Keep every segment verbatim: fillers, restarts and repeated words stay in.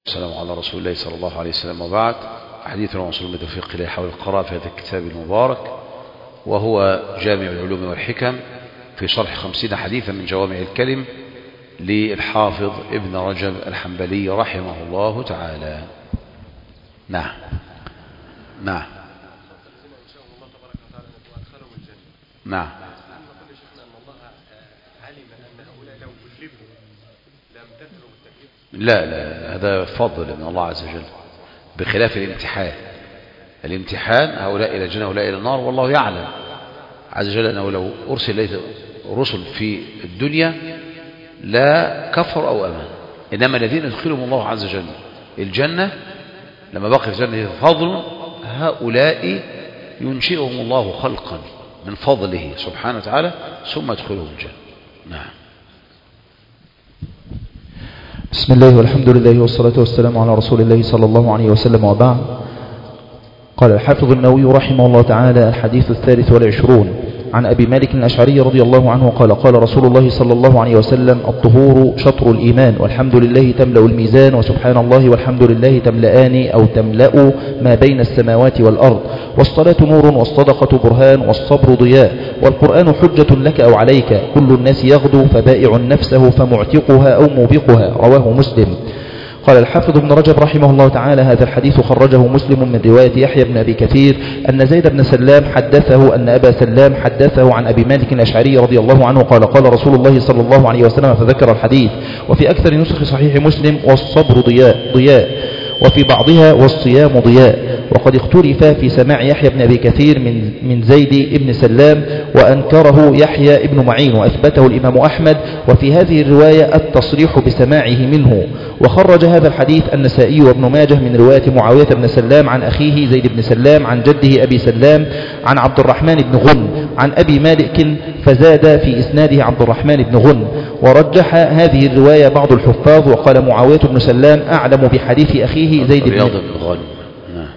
السلام على رسول الله صلى الله عليه وسلم، وبعد. حديثنا موصول بتوفيق الله حول القراءة في هذا الكتاب المبارك، وهو جامع العلوم والحكم في شرح خمسين حديثا من جوامع الكلم للحافظ ابن رجب الحنبلي رحمه الله تعالى. نعم نعم نعم. لا لا، هذا فضل من الله عز وجل، بخلاف الامتحان. الامتحان هؤلاء إلى الجنة وهؤلاء إلى النار، والله يعلم عز وجل أنه لو أرسل إليه رسل في الدنيا لا كفر أو أمان، إنما الذين يدخلهم الله عز وجل الجنة لما بقي في الجنة فضل، هؤلاء ينشئهم الله خلقا من فضله سبحانه وتعالى ثم يدخلهم الجنة. نعم. بسم الله والحمد لله والصلاة والسلام على رسول الله صلى الله عليه وسلم، وبعد. قال الحافظ النووي رحمه الله تعالى: الحديث الثالث والعشرون عن أبي مالك الأشعري رضي الله عنه قال: قال رسول الله صلى الله عليه وسلم: الطهور شطر الإيمان، والحمد لله تملأ الميزان، وسبحان الله والحمد لله تملأان أو تملأ ما بين السماوات والأرض، والصلاة نور، والصدقة برهان، والصبر ضياء، والقرآن حجة لك أو عليك، كل الناس يغدو فبائع نفسه فمعتقها أو موبقها. رواه مسلم. قال الحافظ ابن رجب رحمه الله تعالى: هذا الحديث خرجه مسلم من رواية يحيى بن أبي كثير أن زيد بن سلام حدثه أن أبا سلام حدثه عن أبي مالك الأشعري رضي الله عنه قال: قال رسول الله صلى الله عليه وسلم، فذكر الحديث. وفي أكثر نسخ صحيح مسلم: والصبر ضياء ضياء وفي بعضها: والصيام ضياء. وقد اختلف في سماع يحيى بن أبي كثير من من زيد بن سلام، وأنكره يحيى بن معين وأثبته الإمام أحمد. وفي هذه الرواية التصريح بسماعه منه. وخرج هذا الحديث النسائي وابن ماجه من رواية معاوية بن سلام عن أخيه زيد بن سلام عن جده أبي سلام عن عبد الرحمن بن غن عن أبي مالك، فزاد في إسناده عبد الرحمن بن غن. ورجح هذه الرواية بعض الحفاظ، وقال معاوية بن سلام أعلم بحديث أخيه زيد بن غن. نعم.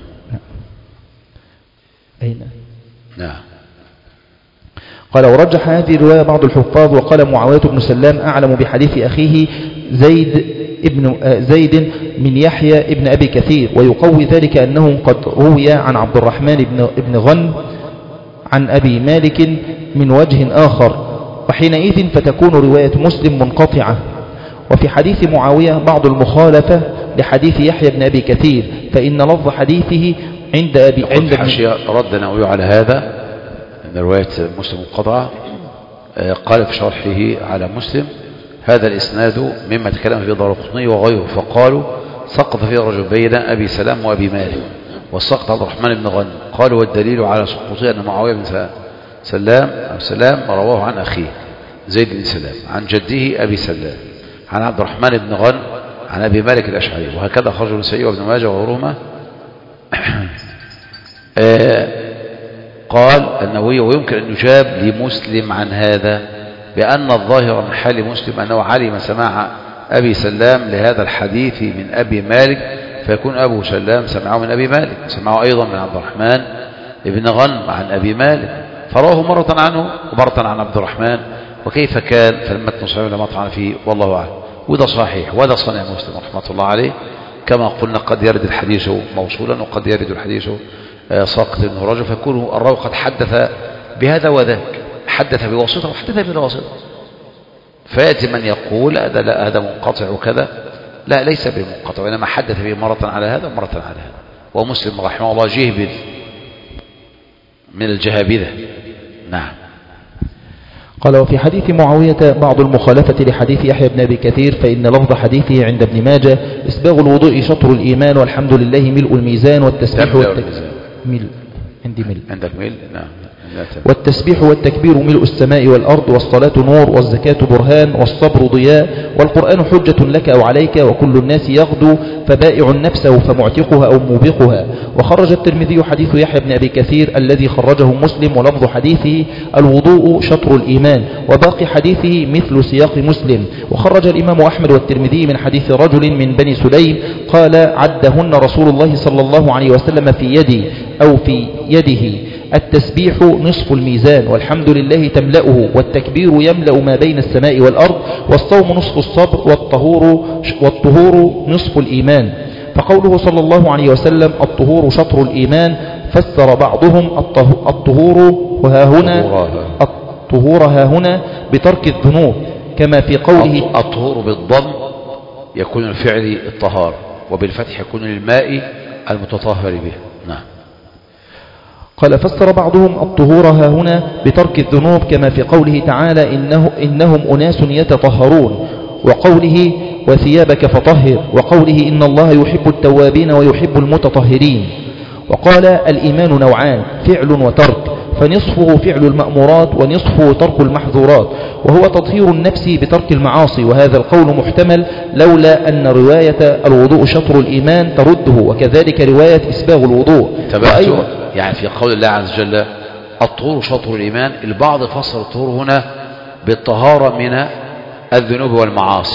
أين؟ نعم. قال: ورجح هذه الرواية بعض الحفاظ، وقال معاوية بن سلام أعلم بحديث أخيه زيد ابن زيد من يحيى ابن أبي كثير، ويقوي ذلك أنه قد روي عن عبد الرحمن بن ابن غن عن أبي مالك من وجه آخر، وحينئذ فتكون رواية مسلم منقطعة. وفي حديث معاوية بعض المخالفة لحديث يحيى بن أبي كثير، فإن لفظ حديثه عند أبي عند حاشية رد نووي على هذا أن رواية مسلم منقطعة. قال في شرحه على مسلم: هذا الإسناد مما تكلم فيه دارقطني وغيره، فقالوا سقط فيه رجل بين أبي سلام وأبي مالك، والسقط عبد الرحمن بن غن. قالوا: والدليل على سقوطه أن معاوية بن سلام أو سلام رواه عن أخيه زيد بن سلام عن جده أبي سلام عن عبد الرحمن بن غن عن أبي مالك الأشعري. وهكذا خرج النسائي وابن ماجه وغيرهما. قال النووي: ويمكن أن يجاب لمسلم عن هذا بأن الظاهر من حال مسلم أنه علم سماع أبي سلام لهذا الحديث من أبي مالك، فيكون أبو سلام سمعه من أبي مالك، سمعه أيضا من عبد الرحمن بن غنم عن أبي مالك، فراه مرة عنه ومرة عن عبد الرحمن. وكيف كان فالمتن صحيح لما طعن فيه، والله أعلم. وده صحيح، وده صنع مسلم رحمة الله عليه. كما قلنا قد يرد الحديث موصولا وقد يرد الحديث ساقط من رجل، فيكون الراوي قد حدث بهذا وذاك، حدث بواسطة وحدث بلا واسطة، فيأتي من يقول هذا لا هذا منقطع وكذا، لا ليس بمنقطع، وإنما حدث به مرة على هذا ومرة على هذا. ومسلم رحمه الله جهبذ من الجهابذة. نعم. قال: وفي حديث معاوية بعض المخالفة لحديث يحيى بن أبي كثير، فإن لفظ حديثه عند ابن ماجه: إسباغ الوضوء شطر الإيمان، والحمد لله ملء الميزان، والتسبيح والتكبير ملء عندي ملء عندك ملء. نعم. والتسبيح والتكبير ملء السماء والأرض، والصلاة نور، والزكاة برهان، والصبر ضياء، والقرآن حجة لك أو عليك، وكل الناس يغدو فبائع نفسه فمعتقها أو موبقها. وخرج الترمذي حديث يحيى بن أبي كثير الذي خرجه مسلم، ولفظ حديثه: الوضوء شطر الإيمان، وباقي حديثه مثل سياق مسلم. وخرج الإمام أحمد والترمذي من حديث رجل من بني سليم قال: عدهن رسول الله صلى الله عليه وسلم في يدي أو في يده التسبيح نصف الميزان، والحمد لله تملأه، والتكبير يملأ ما بين السماء والأرض، والصوم نصف الصبر، والطهور, والطهور نصف الإيمان. فقوله صلى الله عليه وسلم الطهور شطر الإيمان، فسر بعضهم الطهور وها هنا الطهور ها هنا بترك الذنوب، كما في قوله الطهور بالضم يكون الفعل الطهار، وبالفتح يكون الماء المتطهر به. نعم. قال فسر بعضهم الطهور ها هنا بترك الذنوب، كما في قوله تعالى إنه إنهم أناس يتطهرون، وقوله وثيابك فطهر، وقوله إن الله يحب التوابين ويحب المتطهرين. وقال الإيمان نوعان، فعل وترك، فنصفه فعل المأمورات ونصفه ترك المحظورات، وهو تطهير النفس بترك المعاصي. وهذا القول محتمل لولا أن رواية الوضوء شطر الإيمان ترده، وكذلك رواية إسباغ الوضوء. تبعته يعني في قول الله عز وجل الطهور شطر الإيمان، البعض فسر الطهور هنا بالطهارة من الذنوب والمعاصي.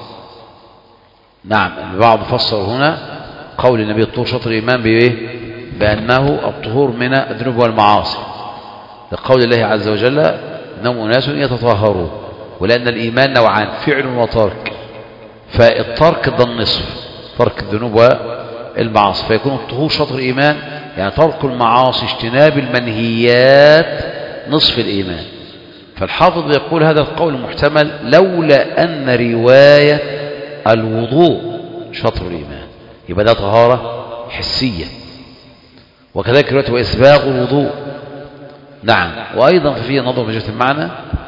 نعم، البعض فسر هنا قول النبي الطهور شطر الإيمان بإيه؟ بأنه الطهور من الذنوب والمعاصي، لقول الله عز وجل إنهم أناس يتطهرون، ولأن الإيمان نوعان، فعل وترك، فالترك ده النصف، ترك الذنوب والمعاصي، فيكون الطهور شطر الإيمان يعني ترك المعاصي اجتناب المنهيات نصف الإيمان. فالحافظ يقول هذا القول محتمل لولا أن رواية الوضوء شطر الإيمان، يبقى ده طهارة حسية، وكذلك رواية وإسباغ الوضوء. نعم. وأيضا فيه نظر في جهة المعنى،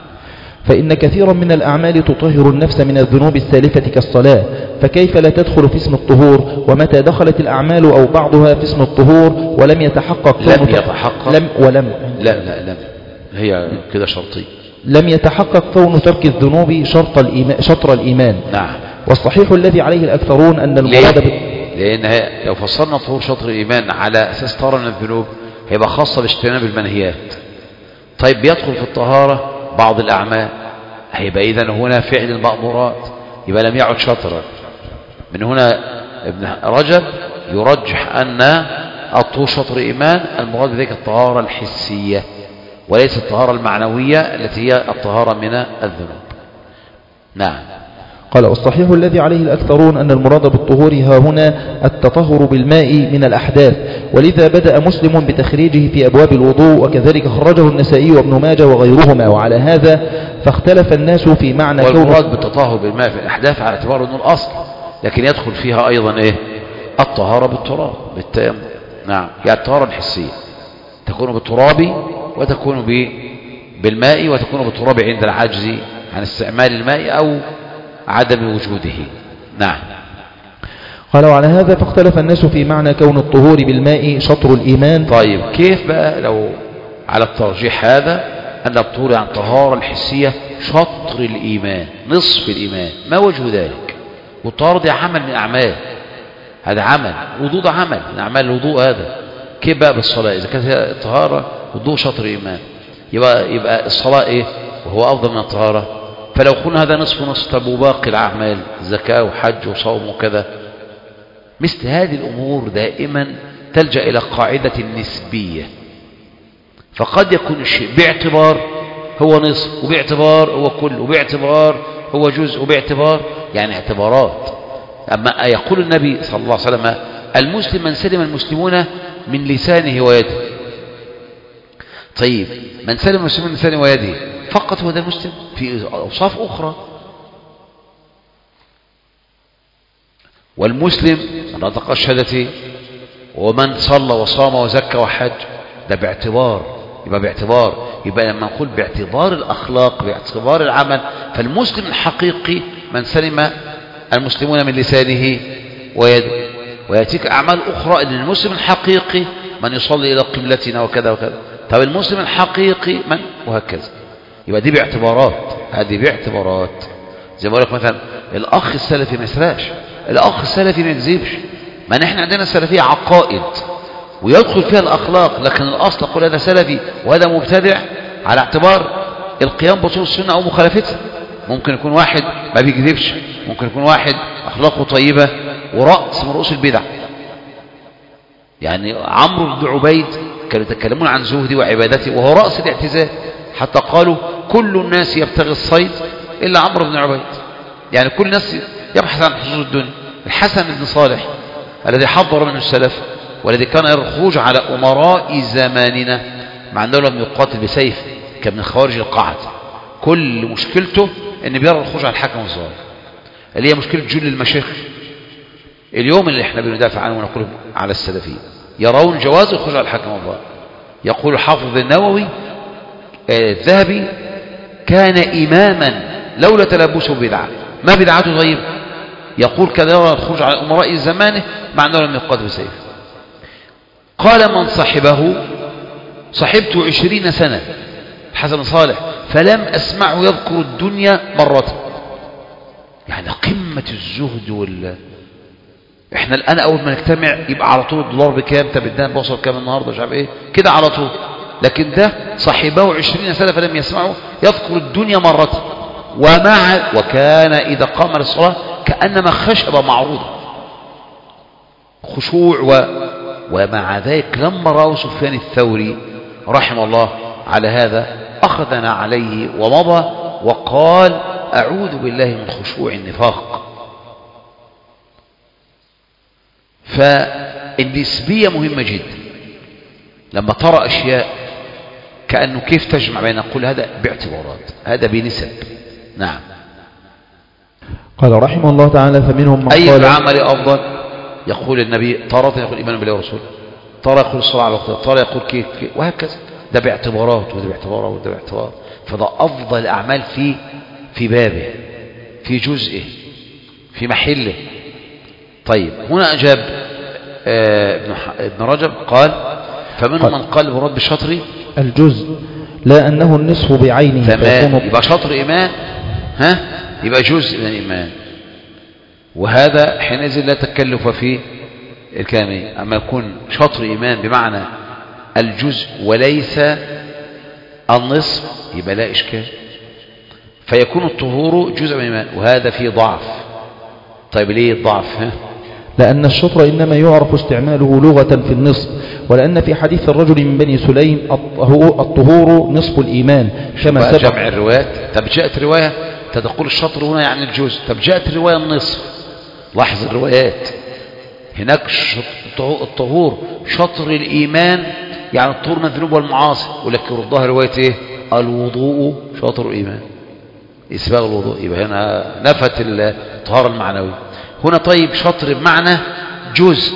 فإن كثيرا من الأعمال تطهر النفس من الذنوب السالفة كالصلاة، فكيف لا تدخل في اسم الطهور؟ ومتى دخلت الأعمال أو بعضها في اسم الطهور ولم يتحقق لم يتحقق لم ولم لا لا لم هي كده شرطي لم يتحقق كون ترك الذنوب شرط الإيمان شطر الإيمان. نعم. والصحيح الذي عليه الأكثرون أن المراد ب... لأن لو فصلنا طهور شطر الإيمان على أساس طهارة من الذنوب هيبقى خاصة باجتناب المنهيات. طيب بيدخل في الطهارة بعض الأعمال، هيبقى إذن هنا فعل المأمورات، يبقى لم يعد شطرا. من هنا ابن رجب يرجح أن الطهور شطر الإيمان المراد بذلك الطهارة الحسية وليس الطهارة المعنوية التي هي الطهارة من الذنوب. نعم. قال والصحيح الذي عليه الأكثرون أن المراد بالطهور ها هنا التطهر بالماء من الأحداث، ولذا بدأ مسلم بتخريجه في أبواب الوضوء، وكذلك خرجه النسائي وابن ماجه وغيرهما. وعلى هذا فاختلف الناس في معنى كون والمراد بالتطهر بالماء في الأحداث على اعتبار أنه الأصل، لكن يدخل فيها أيضا إيه؟ الطهارة بالتراب بالتيمم. نعم، يعني الطهارة الحسية تكون بالتراب وتكون بالماء، وتكون بالتراب عند العجز عن استعمال الماء أو عدم وجوده. نعم. قال وعلى هذا فاختلف الناس في معنى كون الطهور بالماء شطر الإيمان. طيب كيف بقى لو على الترجيح هذا أن الطهور عن طهارة الحسية شطر الإيمان نصف الإيمان، ما وجه ذلك؟ والطهارة دي عمل من أعمال، هذا عمل، وضوء ده عمل من أعمال الوضوء هذا. كيف بقى بالصلاة؟ إذا كانت الطهارة وضوء شطر الإيمان يبقى, يبقى الصلاة إيه وهو أفضل من الطهارة؟ فلو قلنا هذا نصف نصف، طب وباقي الأعمال زكاة وحج وصوم وكذا، مثل هذه الأمور دائما تلجأ إلى قاعدة النسبية. فقد يكون الشيء باعتبار هو نصف، وباعتبار هو كل، وباعتبار هو جزء، وباعتبار يعني اعتبارات. أما يقول النبي صلى الله عليه وسلم المسلم من سلم المسلمون من لسانه ويده. طيب من سلم المسلمون من لسانه ويده فقط هو ده المسلم؟ في أوصاف أخرى. والمسلم من نطق الشهادتين ومن صلى وصام وزكى وحج، ده باعتبار، يبقى باعتبار، يبقى لما نقول باعتبار الأخلاق باعتبار العمل، فالمسلم الحقيقي من سلم المسلمون من لسانه ويده. ويأتيك أعمال أخرى أن المسلم الحقيقي من يصلي إلى قبلتنا وكذا وكذا. طب المسلم الحقيقي من وهكذا، يبقى دي باعتبارات، هذه باعتبارات. زي ما أقول لك مثلا الأخ السلفي ما يسرقش، الأخ السلفي ما يكذبش، ما نحن عندنا السلفية عقائد ويدخل فيها الأخلاق، لكن الأصل نقول هذا سلفي وهذا مبتدع على اعتبار القيام بأصول السنة أو مخالفتها. ممكن يكون واحد ما بيكذبش، ممكن يكون واحد أخلاقه طيبة ورأس من رؤوس البدع، يعني عمرو بن عبيد كانوا يتكلمون عن زهدي وعبادته وهو رأس الاعتزال، حتى قالوا كل الناس يبتغي الصيد إلا عمرو بن عبيد، يعني كل الناس يبحث عن حظوظ الدنيا. الحسن بن صالح الذي حضر منه السلف والذي كان يرى الخروج على أمراء زماننا مع أنه لم يقاتل بسيف، كان من خوارج القاعدة، كل مشكلته أن بيرى الخروج على الحكم الظالم اللي هي مشكلة جل المشايخ اليوم اللي احنا بندافع عنه ونقول على السلفيين، يرون جواز الخروج على الحكم الظالم. يقول حافظ النووي الذهبي كان إماما لولا تلبسه بدعة، ما بدعته طيب؟ يقول كان يرى الخروج على أمراء زمانه مع أنه لم يقاتل بسيف. قال من صحبه صحبت عشرين سنة الحسن صالح فلم أسمعه يذكر الدنيا مرة، يعني قمة الزهد وال احنا الآن أول ما نجتمع يبقى على طول الدولار بكام، طب الدهب بوصل كام النهارده مش عارف ايه كده على طول، لكن ده صحبه عشرين سنة فلم يسمعه يذكر الدنيا مرة، ومع وكان إذا قام للصلاة كأنما خشبة معروضة خشوع و... ومع ذلك لما رأوا سفيان الثوري رحمه الله على هذا أخذنا عليه ومضى وقال أعوذ بالله من خشوع النفاق. فالنسبية مهمة جدا، لما ترى أشياء كأنه كيف تجمع بين نقول هذا باعتبارات هذا بنسب. نعم. قال رحمه الله تعالى فمنهم من أي قال العمل أفضل؟ يقول النبي ترى يقول إيمان بالله ورسوله، ترى يقول الصلاة على وقتها، ترى يقول كيف, كيف وهكذا، ده باعتبارات وده باعتبارات وده باعتبارات، فده أفضل الأعمال في في بابه في جزئه في محله. طيب هنا أجاب ابن ابن رجب قال فمنهم من قال المراد بالشطر الجزء لا أنه النصف بعينه، تمام، يبقى شطر إيمان ها يبقى جزء من الإيمان، وهذا حينئذ لا تكلف فيه الكامل. أما يكون شطر إيمان بمعنى الجزء وليس النصف يبقى لا إشكال، فيكون الطهور جزء من الإيمان، وهذا فيه ضعف. طيب ليه الضعف؟ ها؟ لأن الشطر إنما يعرف استعماله لغة في النصف، ولأن في حديث الرجل من بني سليم الطهور نصف الإيمان كما سبق. جمع الروايات. طب جاءت رواية تقول الشطر هنا يعني الجزء، طب جاءت رواية النصف. لاحظ الروايات هناك الطهور شطر الإيمان يعني الطهور من الذنوب والمعاصي، ولكن ردها رواية ايه؟ الوضوء شطر الإيمان، إسباغ الوضوء، يبقى هنا نفت الطهارة المعنوية. هنا طيب شطر بمعنى جزء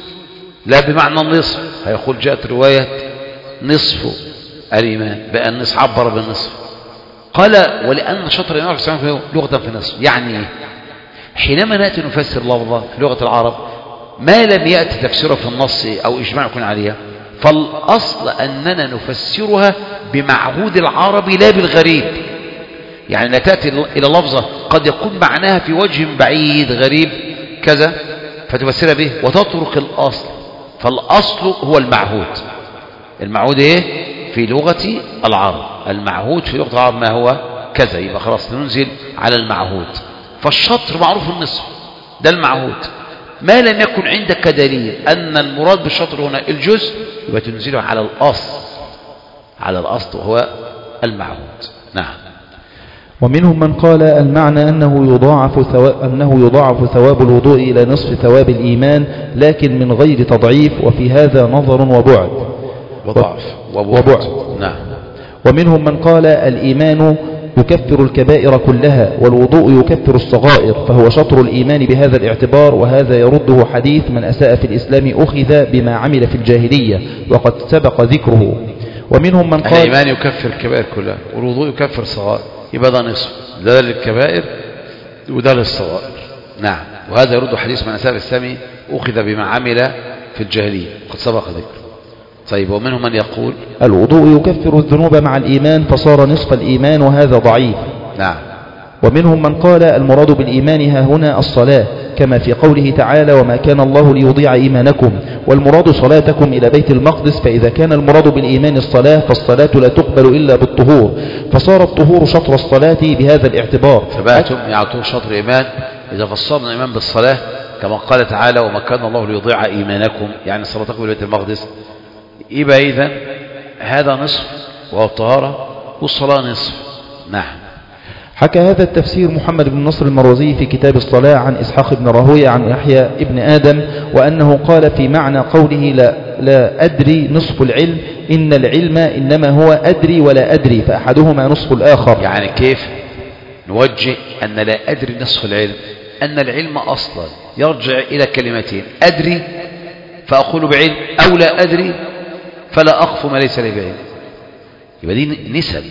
لا بمعنى النصف، هيقول جاءت رواية نصف الإيمان بقى النصف عبر بالنصف. قال ولأن شطر الإيمان لغة في النصف، يعني حينما نأتي نفسر لفظة في لغة العرب ما لم يأتي تفسيره في النص أو إجماع يكون عليها، فالأصل أننا نفسرها بمعهود العرب لا بالغريب. يعني لا تأتي إلى لفظة قد يكون معناها في وجه بعيد غريب كذا فتفسرها به وتترك الأصل، فالأصل هو المعهود. المعهود إيه؟ في لغة العرب المعهود في لغة العرب ما هو كذا، يبقى خلاص ننزل على المعهود. فالشطر معروف النصف ده المعهود، ما لم يكن عندك دليل أن المراد بالشطر هنا الجزء يبقى تنزله على الأصل على الأصل وهو المعهود. نعم. ومنهم من قال المعنى أنه يضاعف ثواب, أنه يضاعف ثواب الوضوء إلى نصف ثواب الإيمان لكن من غير تضعيف، وفي هذا نظر وبعد وضعف وبعد. وبعد. نعم. ومنهم من قال الإيمان يكفر الكبائر كلها والوضوء يكفر الصغائر، فهو شطر الإيمان بهذا الاعتبار، وهذا يرده حديث من أساء في الإسلام أخذ بما عمل في الجاهلية وقد سبق ذكره. ومنهم من قال الإيمان يكفر الكبائر كلها والوضوء يكفر الصغائر، يبقى ده نصف، ده للكبائر وده للصغائر. نعم. وهذا يرد حديث من أساء في الإسلام أخذ بما عمل في الجاهلية قد سبق ذكره. طيب ومنهم من يقول الوضوء يكفر الذنوب مع الإيمان فصار نصف الإيمان، وهذا ضعيف. نعم. ومنهم من قال المراد بالإيمان ها هنا الصلاة كما في قوله تعالى وما كان الله ليضيع إيمانكم، والمراد صلاتكم إلى بيت المقدس، فإذا كان المراد بالإيمان الصلاة فالصلاة لا تقبل إلا بالطهور، فصار الطهور شطر الصلاة بهذا الاعتبار. فبقتم يعطون شطر إيمان إذا فصلنا الإيمان بالصلاة كما قال تعالى وما كان الله ليضيع إيمانكم يعني صلاتكم ببيت المقدس. يبقى إذن هذا نصف وهو الطهارة والصلاة نصف. نعم. حكى هذا التفسير محمد بن نصر المروزي في كتاب الصلاة عن إسحاق بن راهويه عن يحيى ابن آدم وأنه قال في معنى قوله لا, لا أدري نصف العلم إن العلم إنما هو أدري ولا أدري فأحدهما نصف الآخر. يعني كيف نوجه أن لا أدري نصف العلم؟ أن العلم أصلا يرجع إلى كلمتين: أدري فأقول بعلم، أو لا أدري فلا أخف ما ليس لي بعلم. يبقى دي نسب.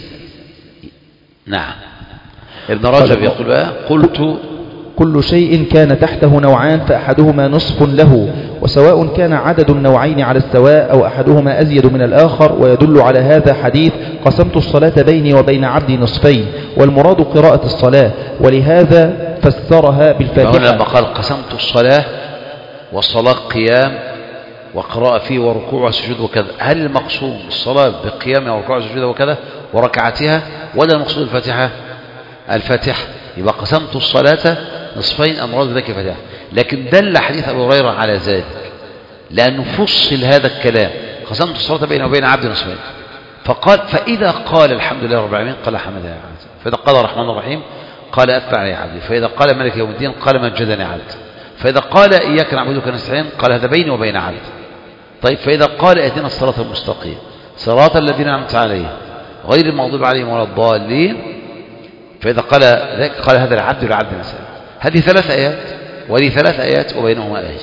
نعم. ابن رجب يقول بقى قلت كل شيء كان تحته نوعان فأحدهما نصف له، وسواء كان عدد النوعين على السواء أو أحدهما أزيد من الآخر. ويدل على هذا حديث قسمت الصلاة بيني وبين عبدي نصفين، والمراد قراءة الصلاة، ولهذا فسرها بالفاتحة. لما قال قسمت الصلاة والصلاة قيام وقراءة فيه وركوع وسجود وكذا، هل المقصود الصلاة بقيام وركوع وسجود وكذا وركعتها، ولا المقصود الفاتحة؟ الفاتحة. يبقى قسمت الصلاة نصفين المراد بذلك الفاتحة. لكن دل حديث أبي هريرة على ذلك لأنه فصل هذا الكلام: قسمت الصلاة بيني وبين عبدي نصفين. فقال فإذا قال الحمد لله رب العالمين قال حمد يا عبدي، فإذا قال الرحمن الرحيم قال أثنى علي عبدي، فإذا قال مالك يوم الدين قال مجدني عبدي، فإذا قال إياك نعبدك ونستعين قال هذا بيني وبين عبدي. طيب فإذا قال اهدنا الصراط المستقيم صراط الذين أنعمت عليهم غير المغضوب عليهم ولا الضالين، فإذا قال ذلك قال هذا العبد لعبد نسأل. هذه ثلاث آيات وهذه ثلاث آيات وبينهما آية.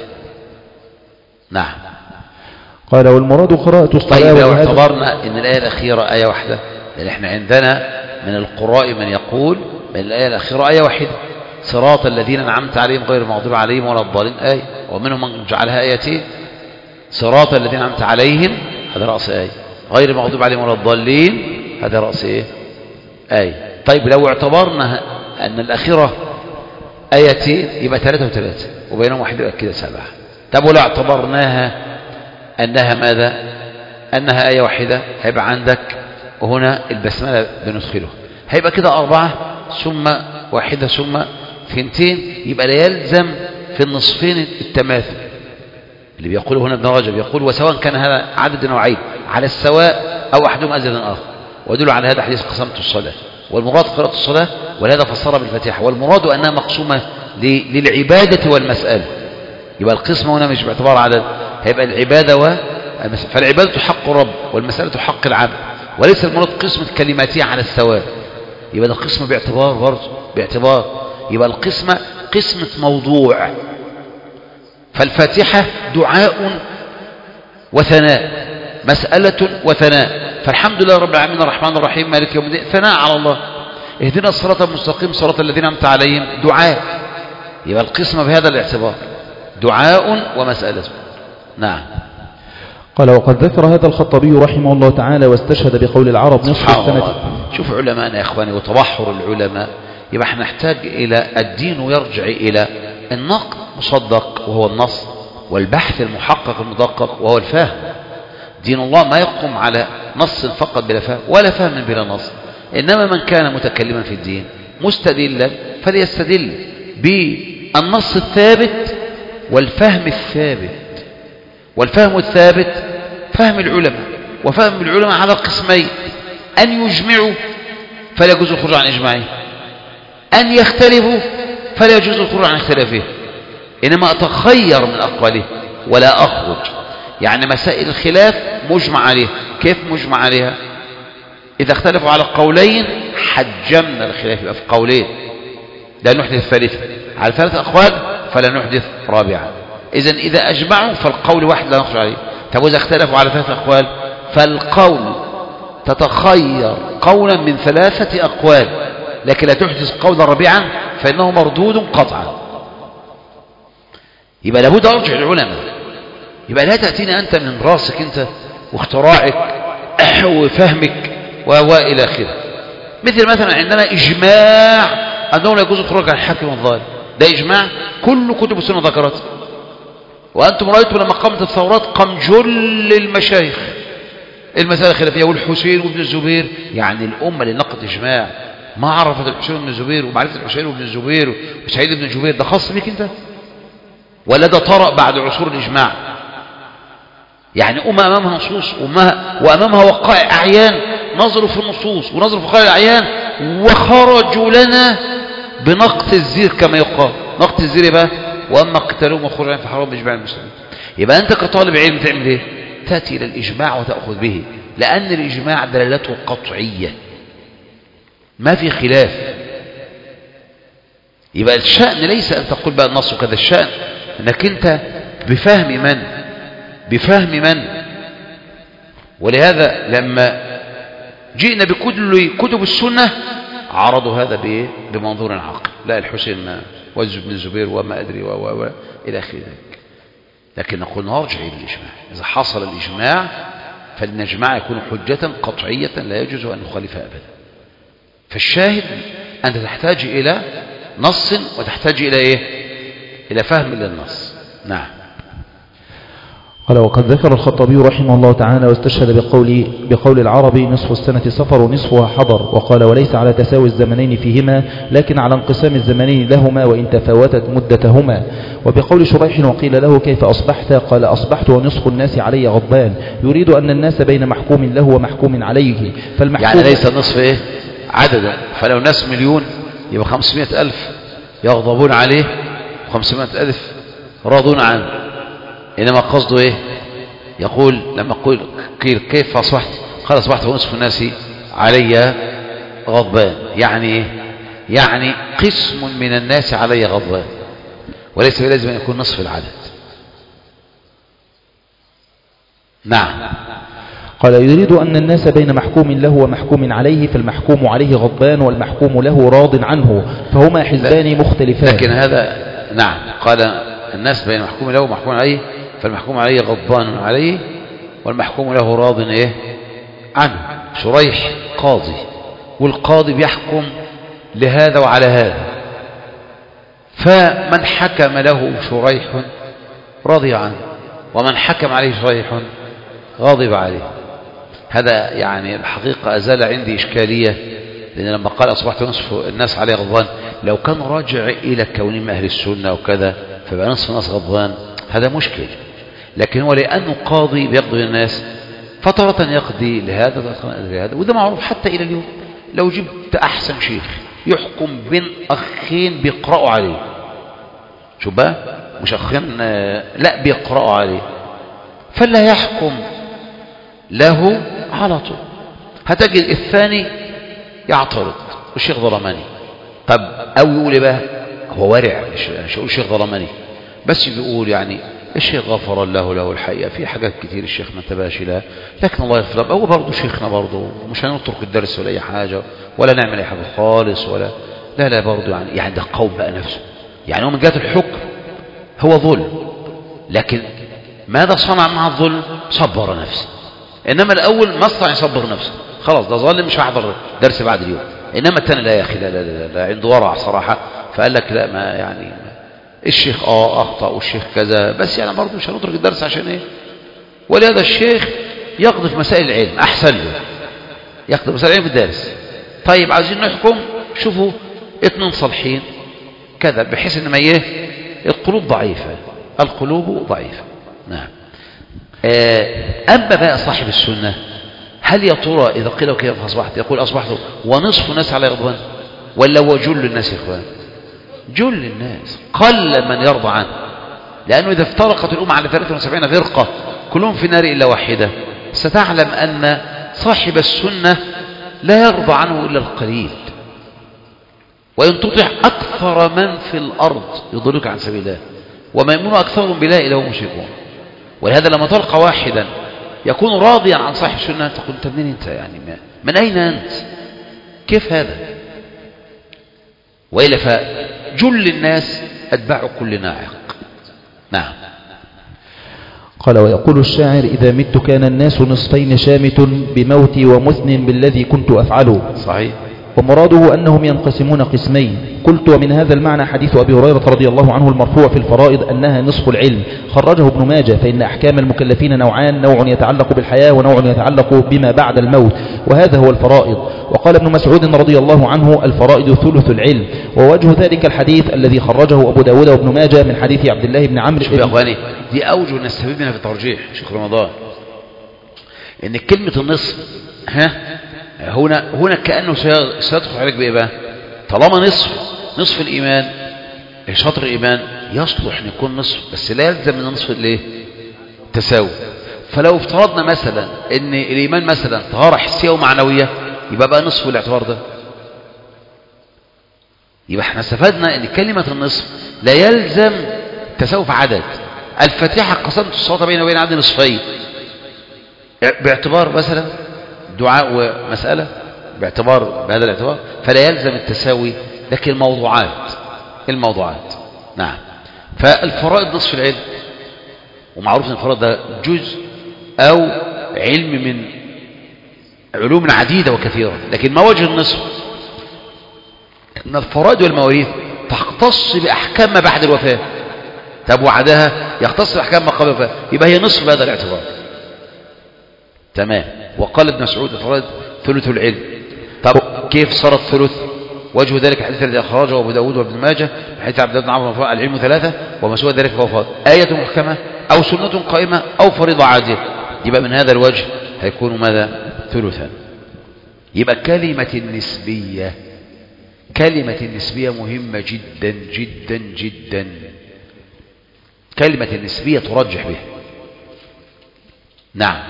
نعم. قال والمراد قراءة الصلاة. طيب لو اعتبرنا أن الآية الأخيرة آية واحدة، لأن احنا عندنا من القراء من يقول من الآية الأخيرة آية واحدة: صراط الذين أنعمت عليهم غير المغضوب عليهم ولا الضالين آية، ومنهم من جعلها آيتين: صراط الذين أنعمت عليهم هذا رأس آية، غير المغضوب عليهم ولا الضالين هذا رأس إيه؟ آية. طيب لو اعتبرنا أن الأخيرة آيتين يبقى ثلاثة وثلاثة وبينهم واحد يبقى كده سبعة. طب ولو اعتبرناها أنها ماذا؟ أنها آية واحدة، هيبقى عندك هنا البسملة بندخله، هيبقى كده أربعة ثم واحدة ثم ثنتين، يبقى لا يلزم في النصفين التماثل اللي بيقوله هنا ابن رجب. يقول وسواء كان هذا عدد نوعين على السواء أو أحدهم أزيد من الآخر. ويدل على هذا حديث قسمت الصلاة، والمراد قراءة الصلاة، ولهذا فسرها بالفاتحة، والمراد أنها مقسومة للعبادة والمسألة. يبقى القسمة هنا مش باعتبار عدد، هيبقى العبادة والمسألة، فالعبادة حق الرب والمسألة حق العبد، وليس المراد قسمة كلماتها على السواء. يبقى ده القسمة باعتبار برضه باعتبار يبقى القسمة قسمة موضوع. فالفاتحة دعاء وثناء، مسألة وثناء. فالحمد لله رب العالمين الرحمن الرحيم مالك يوم الدين ثناء على الله، اهدنا الصراط المستقيم صراط الذين أنعمت عليهم دعاء. يبقى القسمة بهذا الاعتبار دعاء ومسألة. نعم. قال وقد ذكر هذا الخطابي رحمه الله تعالى واستشهد بقول العرب نصف السنة. شوف علماءنا يا إخواني وتبحر العلماء. يبقى احنا نحتاج إلى الدين يرجع إلى النقد مصدق وهو النص، والبحث المحقق المدقق وهو الفهم. دين الله ما يقوم على نص فقط بلا فهم ولا فهم بلا نص، إنما من كان متكلما في الدين مستدلا فليستدل بالنص الثابت والفهم الثابت. والفهم الثابت فهم العلماء، وفهم العلماء على قسمين: أن يجمعوا فلا يجوز الخروج عن إجماعه، أن يختلفوا فلا يجوز الخروج عن اختلافه، إنما أتخير من أقواله ولا أخرج. يعني مسائل الخلاف مجمع عليها. كيف مجمع عليها؟ إذا اختلفوا على قولين حجمنا الخلاف يبقى في قولين، لا نحدث ثالثا، على ثلاث أقوال فلا نحدث رابعا. إذن إذا أجمعوا فالقول واحد لا نخرج عليه. طب وإذا اختلفوا على ثلاث أقوال فالقول تتخير قولا من ثلاثة أقوال، لكن لا تحدث قولا رابعا فإنه مردود قطعا. يبقى لابد أرجع العلماء. يبقى لا تأتيني أنت من راسك أنت واختراعك وفهمك وإلى آخره. مثل مثلا عندنا إجماع أنه لا يجوز الخروج عن الحاكم الظالم، ده إجماع كل كتب السنة ذكرته. وأنتم رأيتم لما قامت الثورات قام جل المشايخ المسألة الخلافية والحسين وابن الزبير. يعني الأمة اللي نقض إجماع ما عرفت الحسين وابن الزبير ومعرفة الحسين وابن الزبير وسعيد بن الجبير، ده خاص بك أنت؟ ولا ده طرأ بعد عصور الإجماع؟ يعني أمة أمامها نصوص وأمامها وقائع أعيان، نظروا في النصوص ونظروا في وقائع الأعيان وخرجوا لنا بنقط الزير كما يقال. نقط الزير بقى وأما قتالهم وخروجهم فحرام بإجماع المسلمين. يبقى أنت كطالب علم تعمل إيه؟ تأتي إلى الإجماع وتأخذ به، لأن الإجماع دلالته قطعية ما في خلاف. يبقى الشأن ليس أن تقول بقى النص كذا، الشأن أنك أنت بفهم من بفهم من ولهذا لما جئنا بكل كتب السنة عرضوا هذا بإيه؟ بمنظور عقل. لا الحسين وزج بن الزبير وما أدري و و و إلى آخر ذلك. لكن نقول نرجع إلى الإجماع. إذا حصل الإجماع فإن الإجماع يكون حجة قطعية لا يجوز أن نخالفها أبدا. فالشاهد أنت تحتاج إلى نص وتحتاج إلى إيه؟ إلى فهم للنص. نعم. قال وقد ذكر الخطابي رحمه الله تعالى واستشهد بقول, بقول العربي نصف السنة سفر ونصفها حضر، وقال وليس على تساوي الزمنين فيهما لكن على انقسام الزمنين لهما وإن تفاوتت مدتهما. وبقول شريح وقيل له كيف أصبحت؟ قال أصبحت ونصف الناس علي غضبان، يريد أن الناس بين محكوم له ومحكوم عليه. فالمحكوم يعني ليس النصف إيه؟ عددا، فلو الناس مليون يبقى خمسمائة ألف يغضبون عليه وخمسمائة ألف راضون عنه. إنما قصده إيه؟ يقول لما قيل كيف أصبحت؟ قال أصبحت ونصف الناس علي غضبان. يعني إيه؟ يعني قسم من الناس علي غضبان، وليس لازم أن يكون نصف العدد. نعم. قال يريد أن الناس بين محكوم له ومحكوم عليه، فالمحكوم عليه غضبان والمحكوم له راض عنه، فهما حزبان مختلفان. لكن هذا نعم قال الناس بين محكوم له ومحكوم عليه، فالمحكوم عليه غضبان عليه والمحكوم له راض ايه عنه. شريح قاضي، والقاضي بيحكم لهذا وعلى هذا، فمن حكم له شريح رضي عنه ومن حكم عليه شريح غضب عليه. هذا يعني الحقيقة أزال عندي إشكالية، لأن لما قال أصبحت نصف الناس عليه غضبان لو كان راجع إلى كونهم من أهل السنة وكذا فبقى نصف الناس غضبان هذا مشكل. لكن هو لأنه قاضي بيقضي الناس فترة يقضي لهذا وفترة لهذا، وده معروف حتى إلى اليوم. لو جبت أحسن شيخ يحكم بين أخين بيقرأوا عليه، شو بقى مش أخين لا بيقرأوا عليه، فلا يحكم له على طول. هتجد الثاني يعترض الشيخ ظلماني، طب أو يقول بقى هو ورع مش يقول الشيخ ظلماني بس بيقول يعني الشيخ غفر الله له الحقيقة في حاجات كتير الشيخ ما انتبهش لها، لكن الله يغفر له، هو برضه شيخنا برضه مش هنترك الدرس ولا أي حاجة ولا نعمل أي حاجة خالص ولا لا لا برضه يعني يعني ده قوم بقى نفسه. يعني هو من جهة الحكم هو ظلم، لكن ماذا صنع مع الظلم؟ صبر نفسه. إنما الأول ما استطاع يصبر نفسه، خلاص ده ظالم مش هحضر درس بعد اليوم. إنما الثاني لا يا أخي لا لا لا, لا عنده ورع صراحة، فقال لك لا ما يعني الشيخ اه اخطأ والشيخ كذا بس يعني برضه مش هنترك الدرس عشان ايه. ولهذا الشيخ يقضي في مسائل العلم احسن له، يقضي في مسائل العلم في الدرس. طيب عايزين نحكم شوفوا اثنين صالحين كذا بحيث ان ما ايه القلوب ضعيفة، القلوب ضعيفة. نعم. اما بقى صاحب السنة هل يا ترى اذا قيل كيف اصبحت يقول اصبحت ونصف الناس على غضبان ولا وجل الناس يا اخوان؟ جل الناس قل من يرضى عنه، لأنه إذا افترقت الأمة على ثلاثة وسبعين فرقة كلهم في النار إلا واحدة ستعلم أن صاحب السنة لا يرضى عنه إلا القليل، وإن تطع أكثر من في الأرض يضلك عن سبيل الله وما يؤمن أكثرهم بالله إلا هم مشركون. ولهذا لما تلقى واحدا يكون راضيا عن صاحب السنة تقول أنت منين أنت يعني من أين أنت كيف هذا؟ وإلا فجل الناس أتباع كل ناعق. نعم. قال ويقول الشاعر إذا مت كان الناس نصفين شامت بموتي ومثن بالذي كنت أفعله. صحيح. ومراده أنهم ينقسمون قسمين. قلت ومن هذا المعنى حديث أبي هريرة رضي الله عنه المرفوع في الفرائض أنها نصف العلم، خرجه ابن ماجه. فإن أحكام المكلفين نوعان، نوع يتعلق بالحياة ونوع يتعلق بما بعد الموت، وهذا هو الفرائض. وقال ابن مسعود رضي الله عنه الفرائض ثلث العلم. ووجه ذلك الحديث الذي خرجه أبو داود وابن ماجه من حديث عبد الله بن عمرو. شوف يا أخواني، دي أوجه نستفيد منها في الترجيح شيخ رمضان، إن كلمة النصف ها هنا هنا كأنه سيدخل عليك بإيه بقى؟ طالما نصف نصف الإيمان، شطر الإيمان يصلح أن يكون نصف، بس لا يلزم من نصف الايه؟ تساوي. فلو افترضنا مثلا ان الإيمان مثلا طهارة حسية ومعنوية، يبقى بقى نصف الاعتبار ده. يبقى احنا استفدنا ان كلمة النصف لا يلزم تساوي في عدد. الفاتحة قسمت الصلاة بين وبين عبد نصفين، باعتبار مثلا دعاء ومسألة، باعتبار بهذا الاعتبار فلا يلزم التساوي، لكن الموضوعات الموضوعات نعم. فالفرائض نصف العلم، ومعروف ان الفرائض ده جزء او علم من علوم عديدة وكثيرة. لكن ما وجه النصف؟ ان الفرائض والمواريث تختص باحكام ما بعد الوفاة، طب وعدها يختص باحكام ما قبل الوفاة، يبقى هي نصف بهذا الاعتبار. تمام. وقال ابن مسعود الفرائض ثلث العلم. طب كيف صارت ثلث؟ وجه ذلك الحديث الذي أخرجه أبو داود وابن ماجه حديث عبد الله بن عمرو مرفوعا العلم ثلاثة وما سوى ذلك فهو فرض، آية محكمة أو سنة قائمة أو فريضة عادلة. يبقى من هذا الوجه هيكون ماذا؟ ثلثا. يبقى كلمة النسبية كلمة النسبية مهمة جدا جدا جدا. كلمة النسبية ترجح بها. نعم.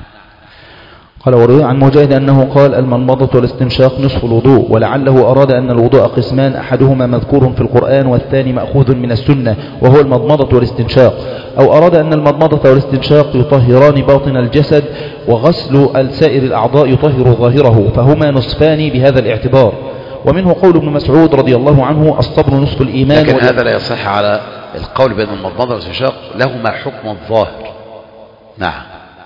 قال وروي عن مجاهد أنه قال المنمضة والاستنشاق نصف الوضوء، ولعله أراد أن الوضوء قسمان، أحدهما مذكور في القرآن والثاني مأخوذ من السنة وهو المضمضة والاستنشاق، أو أراد أن المضمضة والاستنشاق يطهران باطن الجسد وغسل السائر الأعضاء يطهر ظاهره، فهما نصفان بهذا الاعتبار. ومنه قول ابن مسعود رضي الله عنه الصبر نصف الإيمان. لكن هذا لا يصح على القول بأن المضمضة والاستنشاق لهما حكم الظاهر. نعم.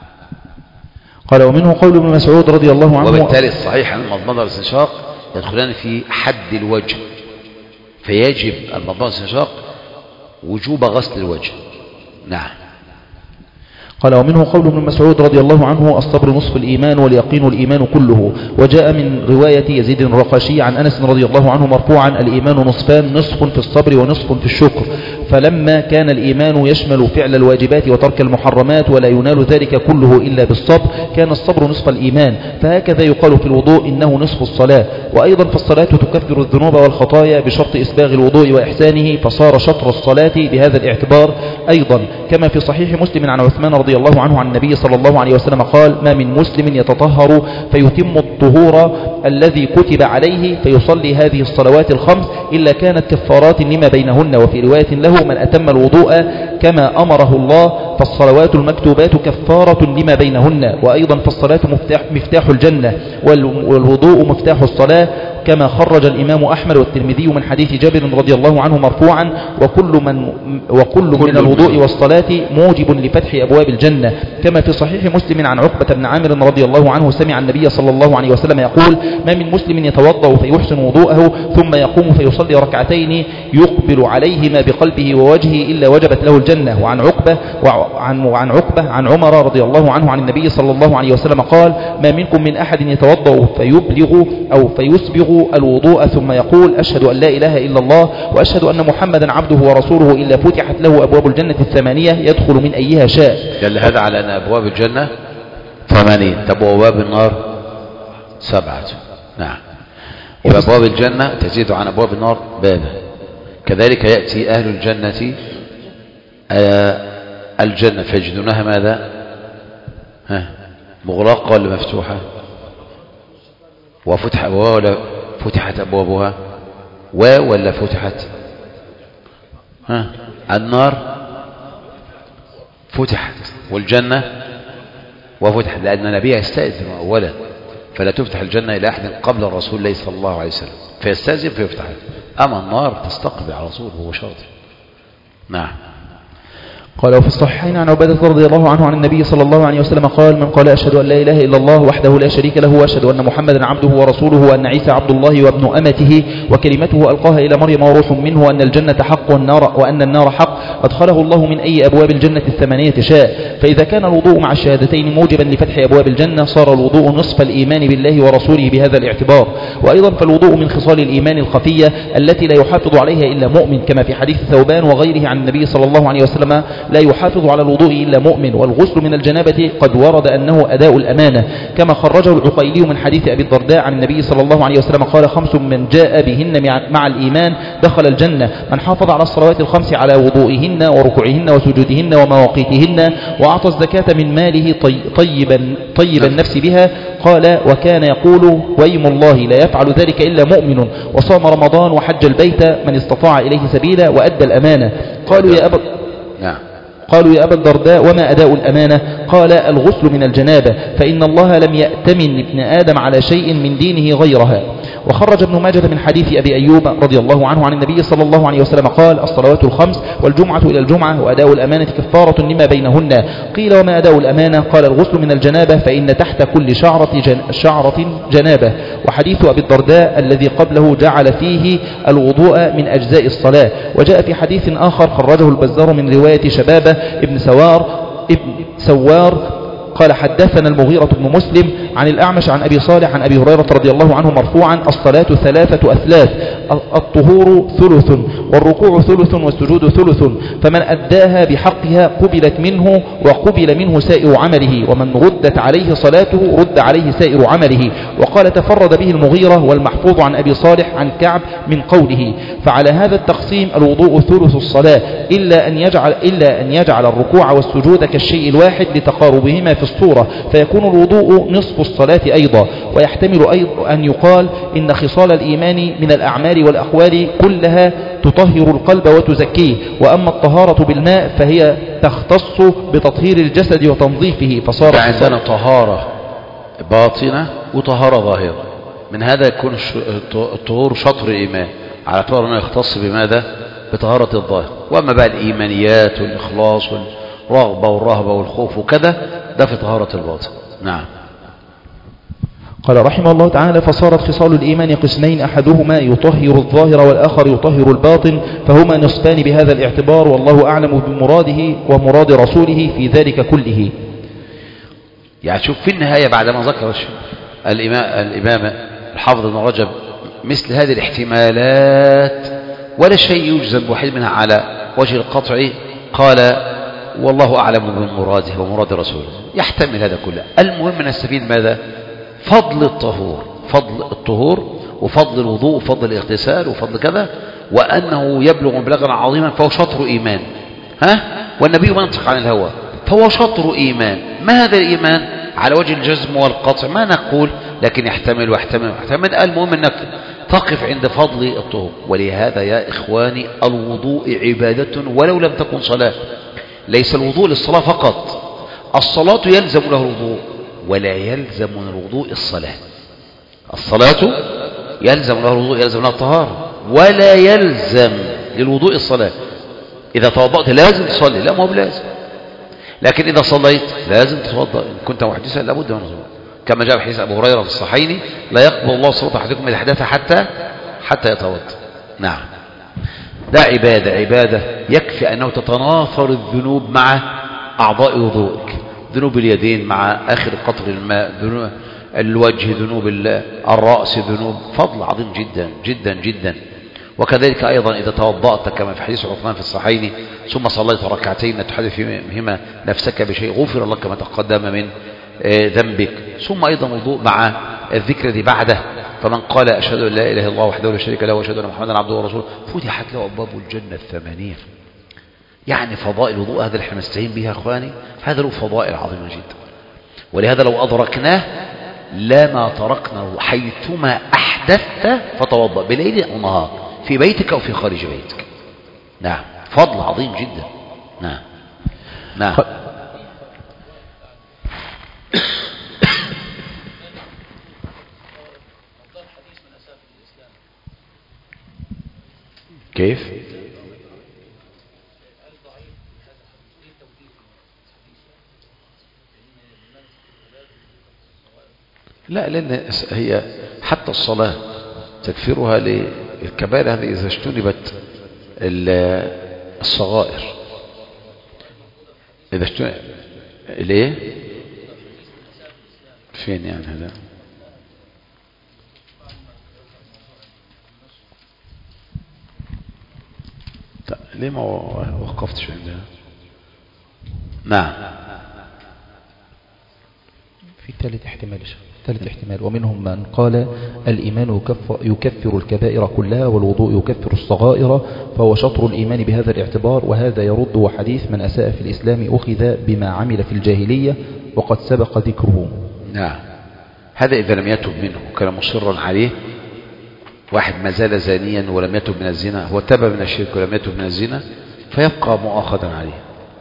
قال ومنه قول ابن مسعود رضي الله عنه وبالتالي الصحيح أن المضمضة والاستنشاق يدخلان في حد الوجه، فيجب المضمضة والاستنشاق وجوب غسل الوجه. نعم. قال ومنه قول ابن مسعود رضي الله عنه الصبر نصف الإيمان واليقين الإيمان كله. وجاء من رواية يزيد الرقاشي عن أنس رضي الله عنه مرفوعا الإيمان نصفان، نصف في الصبر ونصف في الشكر. فلما كان الإيمان يشمل فعل الواجبات وترك المحرمات ولا ينال ذلك كله إلا بالصبر، كان الصبر نصف الإيمان. فهكذا يقال في الوضوء إنه نصف الصلاة. وأيضا فالصلاة تكفر الذنوب والخطايا بشرط إسباغ الوضوء وإحسانه، فصار شطر الصلاة بهذا الاعتبار أيضا. كما في صحيح مسلم عن عثمان رضي الله عنه عن النبي صلى الله عليه وسلم قال ما من مسلم يتطهر فيتم الطهور الذي كتب عليه فيصلي هذه الصلوات الخمس إلا كانت كفارات لما بينهن. وفي رواية له من أتم الوضوء كما أمره الله فالصلوات المكتوبات كفارة لما بينهن. وأيضا فالصلاة مفتاح, مفتاح الجنة والوضوء مفتاح الصلاة، كما خرج الإمام أحمد والترمذي من حديث جابر رضي الله عنه مرفوعا وكل من, وكل من الوضوء والصلاة موجب لفتح أبواب الجنة. كما في صحيح مسلم عن عقبة بن عامر رضي الله عنه سمع النبي صلى الله عليه وسلم يقول ما من مسلم يتوضأ فيحسن وضوءه ثم يقوم فيصلي ركعتين يقبل عليهما بقلبه ووجهه إلا وجبت له الجنة. وعن عقبة وعن وعن عقبة عن عمر رضي الله عنه عن النبي صلى الله عليه وسلم قال ما منكم من أحد يتوضأ فيبلغ أو فيسبغ الوضوء ثم يقول أشهد أن لا إله إلا الله وأشهد أن محمدا عبده ورسوله إلا فتحت له أبواب الجنة الثمانية يدخل من أيها شاء. دل هذا على أن أبواب الجنة ثمانين، طب وأبواب النار سبعة. نعم. يبقى أبواب الجنة تزيد عن أبواب النار بابا. كذلك يأتي أهل الجنة آه الجنة فيجدونها ماذا؟ ها مغلقة ولا مفتوحة؟ وفتح أبوابها ولا فتحت أبوابها؟ و ولا فتحت؟ ها النار فتحت والجنة وفتحت، لأن النبي يستأذن أولا فلا تفتح الجنة إلى أحد قبل الرسول الله صلى الله عليه وسلم فيستأذن فيفتح، أما النار تستقبل على طول هو شرط. نعم. قال وفي الصحيحين عن عبادة رضي الله عنه عن النبي صلى الله عليه وسلم قال من قال أشهد أن لا إله إلا الله وحده لا شريك له وأشهد أن محمدا عبده ورسوله وأن عيسى عبد الله وابن أمته وكلمته ألقاها إلى مريم وروح منه وأن الجنة حق والنار وأن النار حق أدخله الله من أي أبواب الجنة الثمانية شاء. فإذا كان الوضوء مع الشهادتين موجبا لفتح أبواب الجنة صار الوضوء نصف الإيمان بالله ورسوله بهذا الاعتبار. وأيضا فالوضوء من خصال الإيمان الخفية التي لا يحافظ عليها إلا مؤمن كما في حديث ثوبان وغيره عن النبي صلى الله عليه وسلم لا يحافظ على الوضوء إلا مؤمن. والغسل من الجنابة قد ورد أنه أداء الأمانة كما خرجه العقيلي من حديث أبي الدرداء عن النبي صلى الله عليه وسلم قال خمس من جاء بهن مع الإيمان دخل الجنة: من حافظ على الصلوات الخمس على وضوئهن وركوعهن وسجودهن ومواقيتهن وأعطى الزكاة من ماله طيبا طيب النفس بها. قال وكان يقول ويم الله لا يفعل ذلك إلا مؤمن وصام رمضان وحج البيت من استطاع إليه سبيلا وأدى الأمانة. قالوا يا أبا نعم قالوا يا أبا الدرداء وما أداء الأمانة؟ قال الغسل من الجنابة فإن الله لم يأتمن ابن آدم على شيء من دينه غيرها. وخرج ابن ماجه من حديث أبي أيوب رضي الله عنه عن النبي صلى الله عليه وسلم قال الصلوات الخمس والجمعة إلى الجمعة وأداء الأمانة كفارة لما بينهن. قيل وما أداء الأمانة؟ قال الغسل من الجنابة فإن تحت كل شعرة, جن شعرة جنابة. وحديث أبي الدرداء الذي قبله جعل فيه الوضوء من أجزاء الصلاة. وجاء في حديث آخر خرجه البزار من رواية شبابة ابن سوار ابن سوار قال حدثنا المغيرة بن مسلم عن الأعمش عن أبي صالح عن أبي هريرة رضي الله عنه مرفوعا الصلاة ثلاثة أثلاث الطهور ثلث والركوع ثلث والسجود ثلث فمن أداها بحقها قبلت منه وقبل منه سائر عمله ومن ردت عليه صلاته رد عليه سائر عمله. وقال تفرد به المغيرة والمحفوظ عن أبي صالح عن كعب من قوله. فعلى هذا التقسيم الوضوء ثلث الصلاة إلا أن يجعل, إلا أن يجعل الركوع والسجود كالشيء الواحد لتقاربهما في الصورة فيكون الوضوء نصف الصلاة أيضا. ويحتمل أيضا أن يقال إن خصال الإيمان من الأعمال والأقوال كلها تطهر القلب وتزكيه. وأما الطهارة بالماء فهي تختص بتطهير الجسد وتنظيفه فصار عندنا طهارة باطنة وطهارة ظاهرة. من هذا يكون الطهور شطر الإيمان على اعتبار أنه يختص بماذا؟ بطهارة الظاهر. وأما بقى الإيمانيات والإخلاص والرغبة والرهبة والخوف وكذا ده في طهارة الباطن. نعم. قال رحمه الله تعالى فصارت خصال الإيمان قسمين أحدهما يطهر الظاهر والآخر يطهر الباطن فهما نصفان بهذا الاعتبار والله أعلم بمراده ومراد رسوله في ذلك كله. يعني شوف في النهاية بعد ما ذكر الإمام, الإمام الحافظ ابن رجب مثل هذه الاحتمالات ولا شيء يجزم واحد منها على وجه القطع قال والله أعلم بمراده ومراد رسوله. يحتمل هذا كله. المهم نستفيد ماذا؟ فضل الطهور فضل الطهور وفضل الوضوء وفضل الاغتسال وفضل كذا وأنه يبلغ مبلغا عظيما فهو شطر إيمان. ها؟ والنبي منطق عن الهوى فهو شطر إيمان. ما هذا الإيمان على وجه الجزم والقطع ما نقول لكن يحتمل ويحتمل ويحتمل. المهم أنك تقف عند فضل الطهور. ولهذا يا إخواني الوضوء عبادة ولو لم تكن صلاة. ليس الوضوء للصلاة فقط. الصلاة يلزم له الوضوء ولا يلزم من الوضوء الصلاة. الصلاة يلزم له الوضوء يلزم له الطهارة ولا يلزم للوضوء الصلاة. إذا توضأت لازم تصلي لا ما هو بلازم. لكن إذا صليت لازم تتوضأ إن كنت محدثا لابد من الوضوء كما جاء في حديث أبو هريرة في الصحيحين لا يقبل الله صلاة أحدكم إذا حدث حتى حتى يتوضأ. نعم. ده عبادة عبادة يكفي أنه تتناثر الذنوب مع أعضاء وضوءك. ذنوب اليدين مع آخر قطر الماء ذنوب الوجه ذنوب الرأس ذنوب فضل عظيم جدا جدا جدا. وكذلك أيضا إذا توضأت كما في حديث عثمان في الصحيحين ثم صليت ركعتين تحدث فيهما نفسك بشيء غفر لك ما تقدم من ذنبك. ثم أيضا وضوء مع الذكر دي بعده فمن قال أشهد أن لا إله إلا الله وحده لا شريك له وأشهد أن محمدا عبده ورسوله فتحت له أبواب الجنة الثمانية. يعني فضائل الوضوء هذا اللي احنا نستعين بها يا اخواني هذا له فضائل عظيمة جدا. ولهذا لو أدركناه لما تركنا حيثما أحدثت فتوضأ بليل أو نهار في بيتك أو في خارج بيتك. نعم فضل عظيم جدا. نعم نعم. كيف؟ لا، لأن هي حتى الصلاة تكفيرها للكبائر هذه إذا اجتنبت الصغائر. إذا اجتنبت ليه فين يعني هذا؟ ليه ما وقفتش عندها؟ نعم. في ثالث احتمال ثالث احتمال ومنهم من قال الإيمان يكفر الكبائر كلها والوضوء يكفر الصغائر، فهو شطر الإيمان بهذا الاعتبار، وهذا يرد حديث من أساء في الإسلام أخذ بما عمل في الجاهلية وقد سبق ذكره. نعم، هذا إذا لم يتب منه كان مصرا عليه. واحد ما زال زانيا ولم يتب من الزنا، هو تاب من الشرك ولم يتب من الزنا، فيبقى مؤاخذا عليه.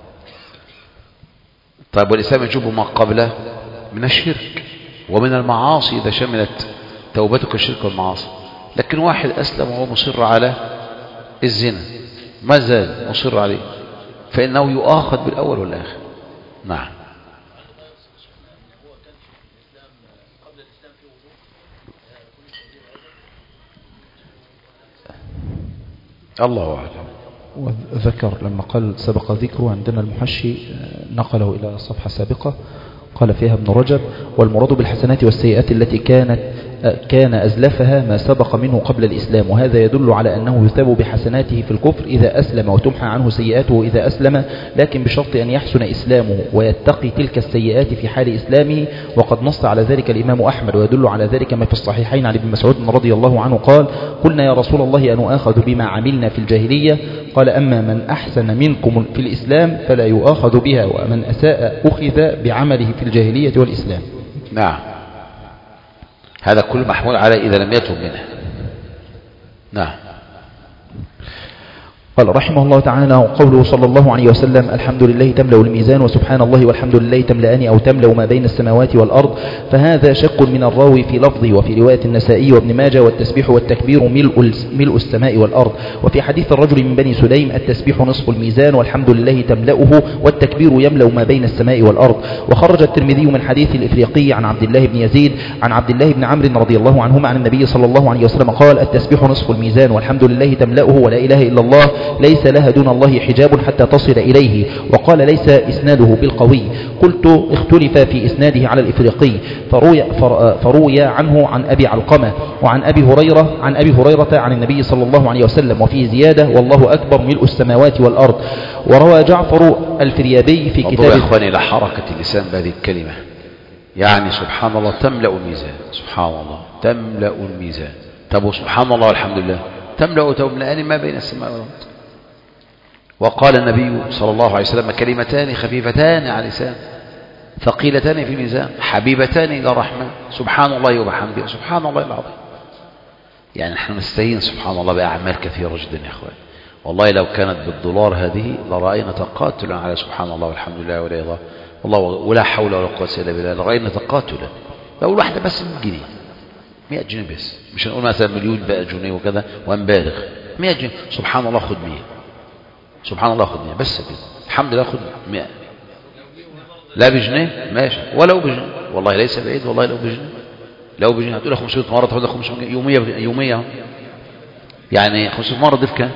طيب، والإسلام يجب ما قبله من الشرك ومن المعاصي إذا شملت توبتك الشرك والمعاصي. لكن واحد أسلم وهو مصر على الزنا، ما زال مصر عليه، فإنه يؤاخذ بالأول والآخر. نعم. الله أعلم. وذكر لما قال سبق ذكره عندنا المحشي نقله إلى صفحة سابقة قال فيها ابن رجب: والمراد بالحسنات والسيئات التي كانت كان أزلفها ما سبق منه قبل الإسلام، وهذا يدل على أنه يثاب بحسناته في الكفر إذا أسلم وتمحى عنه سيئاته إذا أسلم، لكن بشرط أن يحسن إسلامه ويتقي تلك السيئات في حال إسلامه، وقد نص على ذلك الإمام أحمد. ويدل على ذلك ما في الصحيحين عن ابن مسعود رضي الله عنه قال: قلنا يا رسول الله أن أخذ بما عملنا في الجاهلية؟ قال: أما من أحسن منكم في الإسلام فلا يؤاخذ بها، ومن أساء أخذ بعمله في الجاهلية والإسلام. نعم، هذا كل محمول على إذا لم يتب منه. نعم. قال رحمه الله تعالى: قوله صلى الله عليه وسلم: الحمد لله تملأ الميزان وسبحان الله والحمد لله تملأان أو تملأ ما بين السماوات والأرض، فهذا شق من الراوي في لفظه. وفي رواية النسائي وابن ماجه: والتسبيح والتكبير ملء, ملء السماء والأرض. وفي حديث الرجل من بني سليم: التسبيح نصف الميزان والحمد لله تملأه والتكبير يملأ ما بين السماء والأرض. وخرج الترمذي من حديث الإفريقي عن عبد الله بن يزيد عن عبد الله بن عمرو رضي الله عنهما عن النبي صلى الله عليه وسلم قال: التسبيح نصف الميزان والحمد لله تملأه ولا إله إلا الله ليس لها دون الله حجاب حتى تصل إليه. وقال: ليس إسناده بالقوي. قلت: اختلف في إسناده على الإفريقي، فروي, فروي عنه عن أبي علقمة وعن أبي هريرة عن أبي هريرة عن النبي صلى الله عليه وسلم، وفيه زيادة: والله أكبر ملء السماوات والأرض. وروى جعفر الفريابي في كتاب إخواني إلى حركة اللسان بهذه الكلمة، يعني سبحان الله تملأ الميزان، سبحان الله تملأ الميزان. طب سبحان الله والحمد لله تملأ تملأان ما بين السماء والأرض. وقال النبي صلى الله عليه وسلم: كلمتان خفيفتان على اللسان ثقيلتان في الميزان حبيبتان إلى الرحمن، سبحان الله وبحمده سبحان الله العظيم. يعني نحن نستهين سبحان الله بأعمال كثيرة جدا يا أخوان، والله لو كانت بالدولار هذه لرأينا تقاتلا على سبحان الله والحمد لله ولا إله والله ولا حول ولا قوة إلا بالله، لرأينا تقاتلا. لو واحدة بس مئة جنيه، مئة جنيه بس، مش هنقول مثلا مليون بقى جنيه وكذا ونبالغ، مئة جنيه سبحان الله خد مئة، سبحان الله خد مئة بس كده، الحمد لله خد مئة. لا بجنيه ماشي، ولو بجنيه والله ليس بعيد، والله لو بجنيه، لو بجنيه هتقول خمسمائة مرة تاخد خمسمائة يومية يومية، يعني خمسمائة مرة ضيف كام؟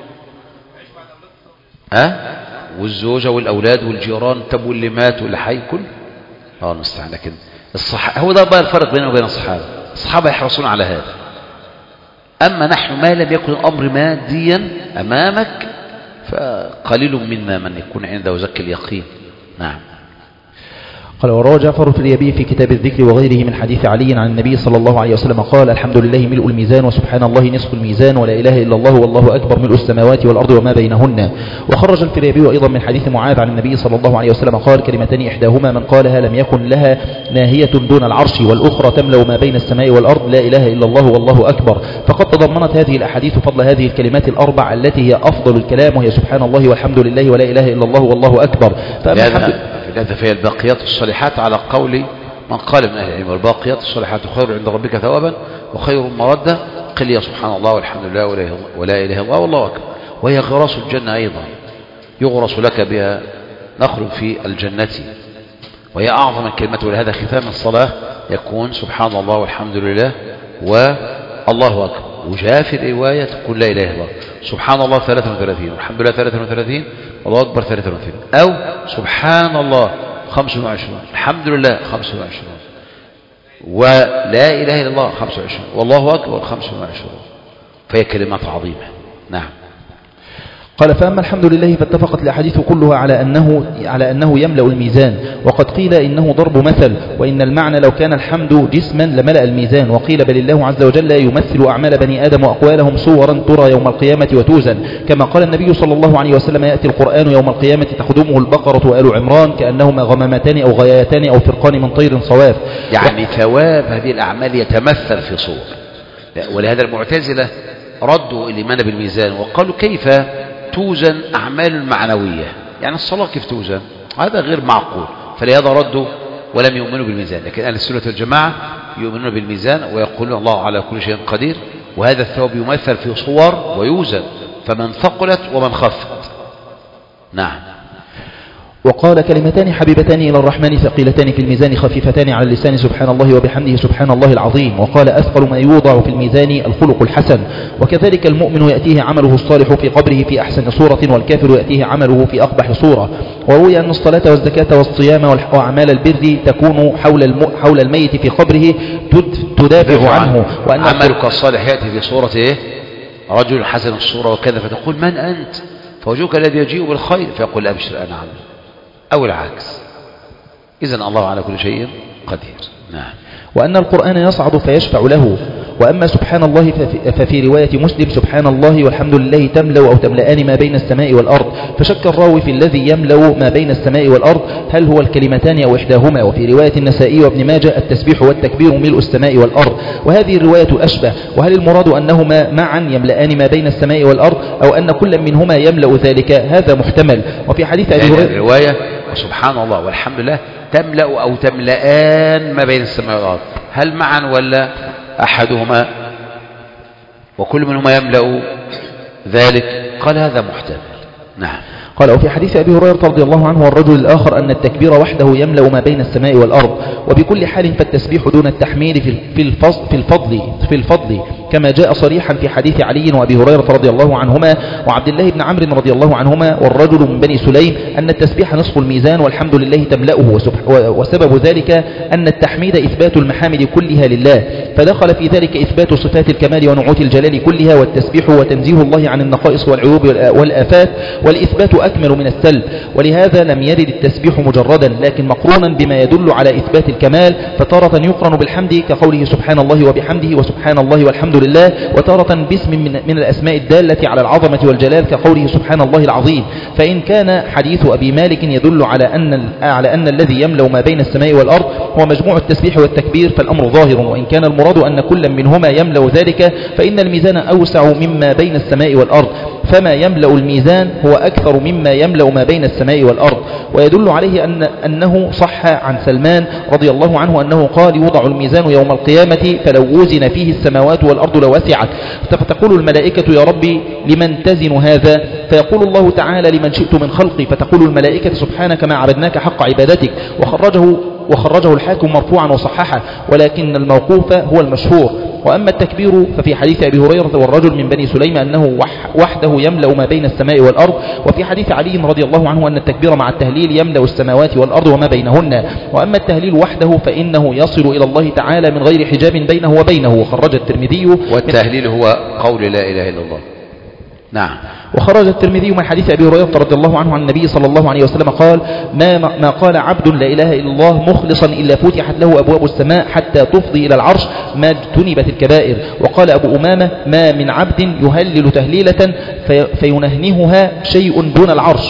ها؟ والزوجة والأولاد والجيران، طب واللي مات واللي حي كله. اه المستعان. لكن الصح... هو ده بقى الفرق بيننا وبين الصحابة، الصحابة يحرصون على هذا. أما نحن ما لم يكن الأمر ماديا أمامك فقليل منا من يكون عنده زك اليقين. نعم. قال: وروى جعفر الفريابي في كتاب الذكر وغيره من حديث علي عن النبي صلى الله عليه وسلم قال: الحمد لله ملء الميزان وسبحان الله نصف الميزان ولا إله إلا الله والله أكبر ملء السماوات والأرض وما بينهن. وخرج الفريابي أيضا من حديث معاذ عن النبي صلى الله عليه وسلم قال: كلمتان إحداهما من قالها لم يكن لها ناهية دون العرش، والأخرى تملأ ما بين السماء والأرض، لا إله إلا الله والله أكبر. فقد تضمنت هذه الأحاديث فضل هذه الكلمات الأربع التي هي أفضل الكلام، وهي سبحان الله والحمد لله ولا إله إلا الله والله أكبر. هذا فهي الباقيات الصالحات على قول من قال من أهل العلم: والباقيات الصالحات خير عند ربك ثوابا وخير مردة. قل يا سبحان الله والحمد لله ولا إله إلا الله والله أكبر. وهي غراس الجنة أيضا، يغرس لك بها نخل في الجنة، وهي أعظم الكلمات. ولهذا ختام الصلاة يكون سبحان الله والحمد لله والله أكبر. وجاء في الرواية تقول لا إله إلا الله سبحان الله ثلاثة وثلاثين والحمد لله ثلاثة وثلاثين والله أكبر ثلاثة وثلاثين، أو سبحان الله خمسة وعشرين الحمد لله خمسة وعشرين ولا إله إلا الله خمسة وعشرين والله أكبر خمسة وعشرين، فهي كلمات عظيمة. نعم. قال فأما الحمد لله فاتفقت الأحاديث كلها على أنه, على أنه يملأ الميزان، وقد قيل إنه ضرب مثل، وإن المعنى لو كان الحمد جسما لملأ الميزان، وقيل بل الله عز وجل يمثل أعمال بني آدم وأقوالهم صورا ترى يوم القيامة وتوزن، كما قال النبي صلى الله عليه وسلم يأتي القرآن يوم القيامة تخدمه البقرة وآل عمران كأنهما غمامتان أو غياتان أو فرقان من طير صواف. يعني ثواب هذه الأعمال يتمثل في صور. ولهذا المعتزلة ردوا الإيمان بالميزان وقالوا كيف توزن أعمال معنوية، يعني الصلاة كيف توزن؟ هذا غير معقول، فلهذا ردوا ولم يؤمنوا بالميزان. لكن أهل السنة والجماعة يؤمنون بالميزان ويقولون الله على كل شيء قدير، وهذا الثواب يمثل في صور ويوزن، فمن ثقلت ومن خفت. نعم. وقال كلمتان حبيبتان إلى الرحمن ثقيلتان في الميزان خفيفتان على اللسان سبحان الله وبحمده سبحان الله العظيم. وقال أثقل ما يوضع في الميزان الخلق الحسن. وكذلك المؤمن يأتيه عمله الصالح في قبره في أحسن صورة، والكافر يأتيه عمله في أقبح صورة. وروي أن الصلاة والزكاة والصيام وأعمال البر تكون حول حول الميت في قبره تدافع عنه. وأن عملك الصالح يأتي في صورة إيه؟ رجل حسن الصورة وكذا، فتقول من أنت؟ فوجهك الذي يجيء بالخير فيقول أبشر أنا عمل، أو العكس. إذن الله على كل شيء قدير. نعم. وأن القرآن يصعد فيشفع له. وأما سبحان الله ففي رواية مسلم سبحان الله والحمد لله تملأ أو تملأان ما بين السماء والأرض، فشك الراوي في الذي يملأ ما بين السماء والأرض هل هو الكلمتان أو إحداهما. وفي رواية النسائي وابن ماجه التسبيح والتكبير ملء السماء والأرض، وهذه الرواية أشبه. وهل المراد أنهما معا يملأان ما بين السماء والأرض أو أن كل منهما يملأ ذلك؟ هذا محتمل. وفي حديث أبي هريرة الرواية سبحان الله والحمد لله تملأ أو تملأان ما بين السماء والأرض، هل معا ولا أحدهما وكل منهما يملأ ذلك؟ قال هذا محتمل. نعم. قال وفي حديث أبي هريرة رضي الله عنه والرجل الآخر أن التكبير وحده يملأ ما بين السماء والأرض. وبكل حال فالتسبيح دون التحميد في الفضل, في الفضل, في الفضل كما جاء صريحا في حديث علي وأبي هريرة رضي الله عنهما وعبد الله بن عمرو رضي الله عنهما والرجل من بني سليم أن التسبيح نصف الميزان والحمد لله تملأه. وسبب ذلك أن التحميد إثبات المحامد كلها لله، فدخل في ذلك إثبات صفات الكمال ونعوت الجلال كلها، والتسبيح وتنزيه الله عن النقائص والعيوب والآفات، والإثبات أكمل من السلب. ولهذا لم يرد التسبيح مجردا لكن مقرونا بما يدل على إثبات الكمال، فتارة يقرن بالحمد كقوله سبحان الله وبحمده وسبحان الله والحمد لله، وتارة باسم من, من الأسماء الدالة على العظمة والجلال كقوله سبحان الله العظيم. فإن كان حديث أبي مالك يدل على أن, على أن الذي يملأ ما بين السماء والأرض هو مجموع التسبيح والتكبير فالأمر ظاهر، وإن كان المراد أن كل منهما يملأ ذلك فإن الميزان أوسع مما بين السماء والأرض، فما يملأ الميزان هو أكثر مما يملأ ما بين السماء والأرض. ويدل عليه أن أنه صح عن سلمان رضي الله عنه أنه قال يوضع الميزان يوم القيامة فلو وزن فيه السماوات والأرض لوسعت، فتقول الملائكة يا ربي لمن تزن هذا؟ فيقول الله تعالى لمن شئت من خلقي، فتقول الملائكة سبحانك ما عبدناك حق عبادتك. وخرجه وخرجه الحاكم مرفوعا وصححه، ولكن الموقوف هو المشهور. وأما التكبير ففي حديث أبي هريرة والرجل من بني سليم أنه وحده يملأ ما بين السماء والأرض، وفي حديث علي رضي الله عنه أن التكبير مع التهليل يملأ السماوات والأرض وما بينهن. وأما التهليل وحده فإنه يصل إلى الله تعالى من غير حجاب بينه وبينه. وخرج الترمذي والتهليل هو قول لا إله إلا الله. نعم. وخرج الترمذي من حديث أبي هريرة رضي الله عنه عن النبي صلى الله عليه وسلم قال ما, ما قال عبد لا إله إلا الله مخلصا إلا فتحت له أبواب السماء حتى تفضي إلى العرش ما اجتنبت الكبائر. وقال أبو أمامة ما من عبد يهلل تهليلة في فينهنهها شيء دون العرش.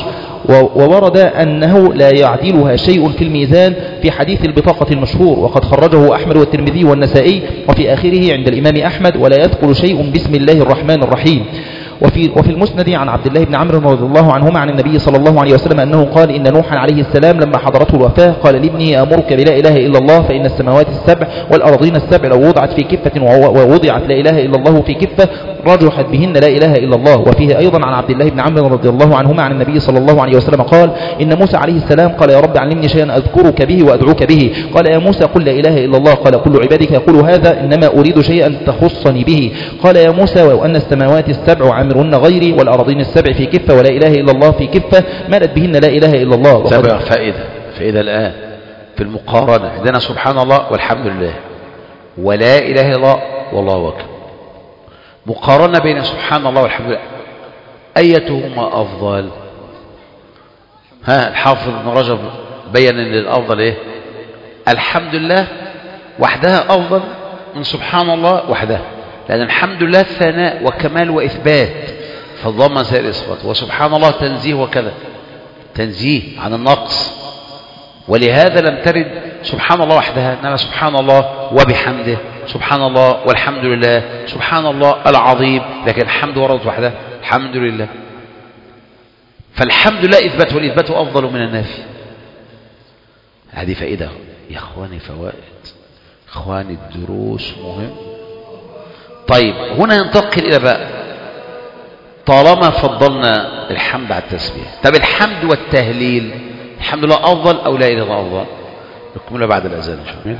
وورد أنه لا يعدلها شيء في الميزان في حديث البطاقة المشهور، وقد خرجه أحمد والترمذي والنسائي، وفي آخره عند الإمام أحمد ولا يدخل شيء بسم الله الرحمن الرحيم. وفي, وفي المسند عن عبد الله بن عمرو رضي الله عنهما عن النبي صلى الله عليه وسلم أنه قال إن نوحا عليه السلام لما حضرته الوفاة قال لابني أمرك بلا إله إلا الله فإن السماوات السبع والأرضين السبع لو وضعت في كفة ووضعت لا إله إلا الله في كفة رجحت بهن لا إله إلا الله. وفيه أيضا عن عبد الله بن عمرو رضي الله عنهما عن النبي صلى الله عليه وسلم قال إن موسى عليه السلام قال يا رب علمني شيئا أذكرك به وأدعوك به. قال يا موسى قل لا إله إلا الله. قال كل عبادك يقول هذا إنما أريد شيئا تخصني به. قال يا موسى وأن السماوات السبع عامرهن غيري والأراضين السبع في كفة ولا إله إلا الله في كفة مالت بهن لا إله إلا الله. سبع فائدة فائدة الآن في المقارنة عندنا سبحان الله والحمد لله ولا إله إلا الله والله أكبر. مقارنة بين سبحان الله والحمد لله أيتهما أفضل؟ ها الحافظ ابن رجب بين أن الأفضل إيه؟ الحمد لله وحدها أفضل من سبحان الله وحدها، لأن الحمد لله ثناء وكمال وإثبات فضمن سائر الصفات، وسبحان الله تنزيه وكذا تنزيه عن النقص، ولهذا لم ترد سبحان الله وحدها، إنما سبحان الله وبحمده سبحان الله والحمد لله سبحان الله العظيم، لكن الحمد وردت وحدها الحمد لله. فالحمد لله إثبات، والإثبات أفضل من النافي. هذه فائدة يا إخواني، فوائد إخواني، الدروس مهم. طيب هنا ينتقل إلى بقى طالما فضلنا الحمد على التسبيح، طب الحمد والتهليل الحمد لله أفضل أو لا إله إلا الله أفضل؟ نكملها بعد الأذان إن شاء الله.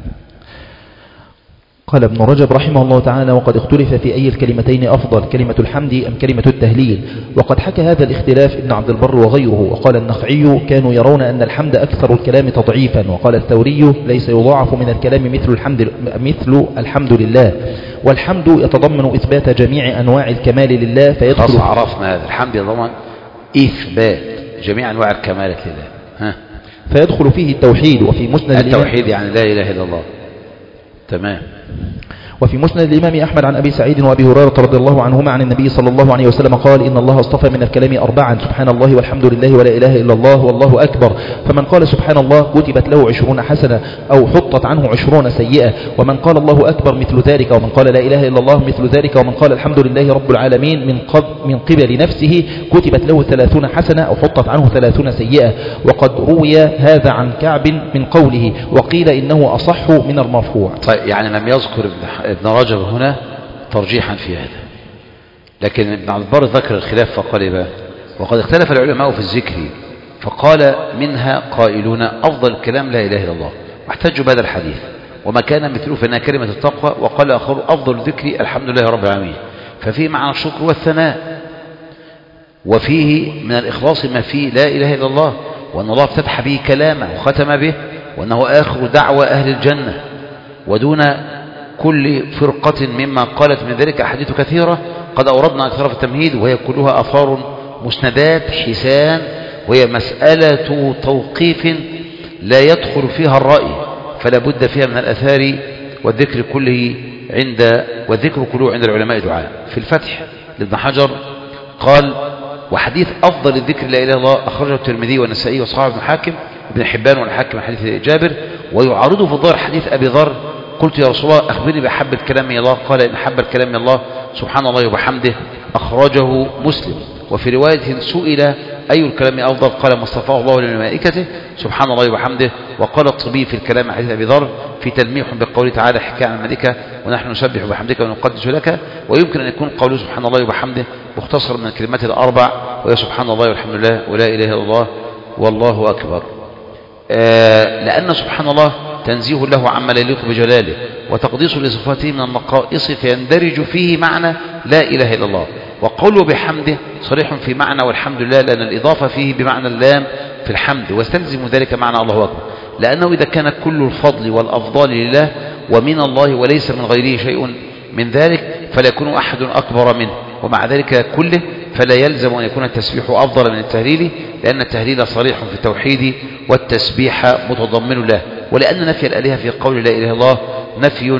قال ابن رجب رحمه الله تعالى وقد اختلف في أي الكلمتين أفضل، كلمة الحمد أم كلمة التهليل، وقد حكى هذا الاختلاف ابن عبد البر وغيره. وقال النخعي كانوا يرون أن الحمد أكثر الكلام تضعيفا، وقال الثوري ليس يضاعف من الكلام مثل الحمد, مثل الحمد لله، والحمد يتضمن إثبات جميع أنواع الكمال لله فيدخل. عرفنا هذا الحمد يتضمن إثبات جميع أنواع الكمال لله، ها فيدخل فيه التوحيد. وفي مسند التوحيد يعني لا إله إلا الله، تمام. وفي مسند الإمام أحمد عن أبي سعيد وأبي هريرة رضي الله عنهما عن النبي صلى الله عليه وسلم قال إن الله اصطفى من الكلام أربعا، سبحان الله والحمد لله ولا إله إلا الله والله أكبر، فمن قال سبحان الله كتبت له عشرون حسنة أو حطت عنه عشرون سيئة، ومن قال الله أكبر مثل ذلك، ومن قال لا إله إلا الله مثل ذلك، ومن قال الحمد لله رب العالمين من قبل من قبل نفسه كتبت له ثلاثون حسنة أو حطت عنه ثلاثون سيئة. وقد روي هذا عن كعب من قوله، وقيل إنه أصح من المرفوع. طيب يعني لم يذكر ابن رجب هنا ترجيحا في هذا، لكن ابن عبد البر ذكر الخلاف فقال إيه بقى؟ وقد اختلف العلماء في الذكر، فقال منها قائلون أفضل الكلام لا إله إلا الله، واحتجوا بهذا الحديث وما كان مثله فإنها كلمة التقوى، وقال آخر أفضل الذكر الحمد لله رب العالمين، ففيه معنى الشكر والثناء، وفيه من الإخلاص ما فيه لا إله إلا الله، وأن الله افتتح به كلامه وختم به، وأنه آخر دعوة أهل الجنة، ودون كل فرقة مما قالت من ذلك أحاديث كثيرة قد أوردنا أكثر في التمهيد، وهي كلها آثار مسندات حسان، وهي مسألة توقيف لا يدخل فيها الرأي، فلا بد فيها من الأثار، والذكر كله عند والذكر كله عند العلماء دعاء. في الفتح لابن حجر قال وحديث أفضل الذكر لا إله إلا الله أخرجه الترمذي والنسائي وصححه ابن حاكم ابن حبان والحاكم حديث جابر، ويعارضه في الظاهر حديث أبي ذر قلت يا رسول الله أخبرني بحب الكلام من الله، قال إن حب الكلام من الله سبحان الله وبحمده، أخرجه مسلم. وفي رواية سئل أي الكلام أفضل قال ما اصطفاه الله لملائكته سبحان الله وبحمده. وقال الطبي في الكلام حديث أبي ذر في تلميح بقوله تعالى حكاية عن الملائكة ونحن نسبح بحمدك ونقدس لك، ويمكن أن يكون قوله سبحان الله وبحمده مختصر من الكلمات الأربع، وهي سبحان الله والحمد لله ولا إله إلا الله والله أكبر، آه لأن سبحان الله تنزيه له عما لا يليق بجلاله وتقديس لصفاته من النقائص، فيندرج فيه معنى لا إله إلا الله. وقوله بحمده صريح في معنى والحمد لله، لأن الإضافة فيه بمعنى اللام في الحمد، واستلزم ذلك معنى الله أكبر، لأنه إذا كان كل الفضل والأفضال لله ومن الله وليس من غيره شيء من ذلك فلا يكون أحد أكبر منه، ومع ذلك كله فلا يلزم أن يكون التسبيح أفضل من التهليل، لأن التهليل صريح في التوحيد والتسبيح متضمن له، ولأن نفي الآلهة في قول لا إله إلا الله نفي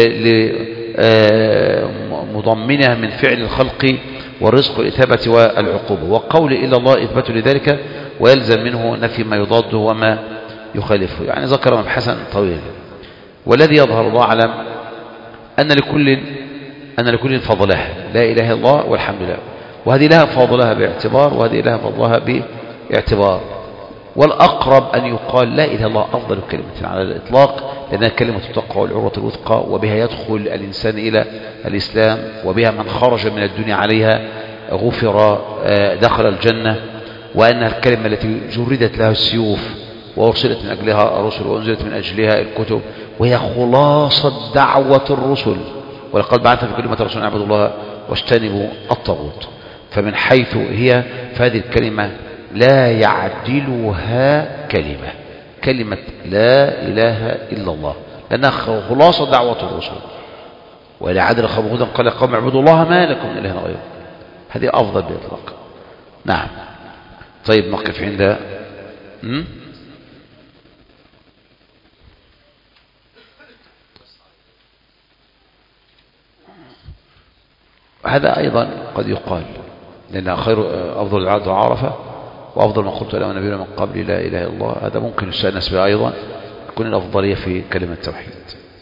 مضمنها من فعل الخلق والرزق والإثابة والعقوبة، وقول إلا الله إثبات لذلك، ويلزم منه نفي ما يضاده وما يخالفه. يعني ذكر مبحثا طويلا، والذي يظهر الله أعلم أن لكل أن لكل فضلها، لا إله إلا الله والحمد لله، وهذه لها فضلها باعتبار وهذه لها فضلها باعتبار. والأقرب أن يقال لا إله إلا الله أفضل كلمة على الإطلاق، لأنها كلمة التقوى والعروة الوثقى، وبها يدخل الإنسان إلى الإسلام، وبها من خرج من الدنيا عليها غفر دخل الجنة، وأنها الكلمة التي جردت لها السيوف وأرسلت من أجلها الرسل وأنزلت من أجلها الكتب، وهي خلاصة دعوة الرسل، ولقد بعثنا في كل أمة رسولا أن اعبدوا الله واجتنبوا الطاغوت. فمن حيث هي فهذه الكلمة لا يعدلها كلمة كلمة لا إله إلا الله، لأنها خلاصة دعوة الرسل. وإلى عدل خبر هدى قال قوم اعبدوا الله ما لكم من إله غيره، هذه أفضل بإطلاق. نعم. طيب نقف عند م? هذا أيضا قد يقال، لأن خير أفضل العاد عرفة، وأفضل ما قلت له نبينا من قبل لا إله إلا الله، هذا ممكن يستأنس به أيضا، تكون الأفضلية في كلمة التوحيد.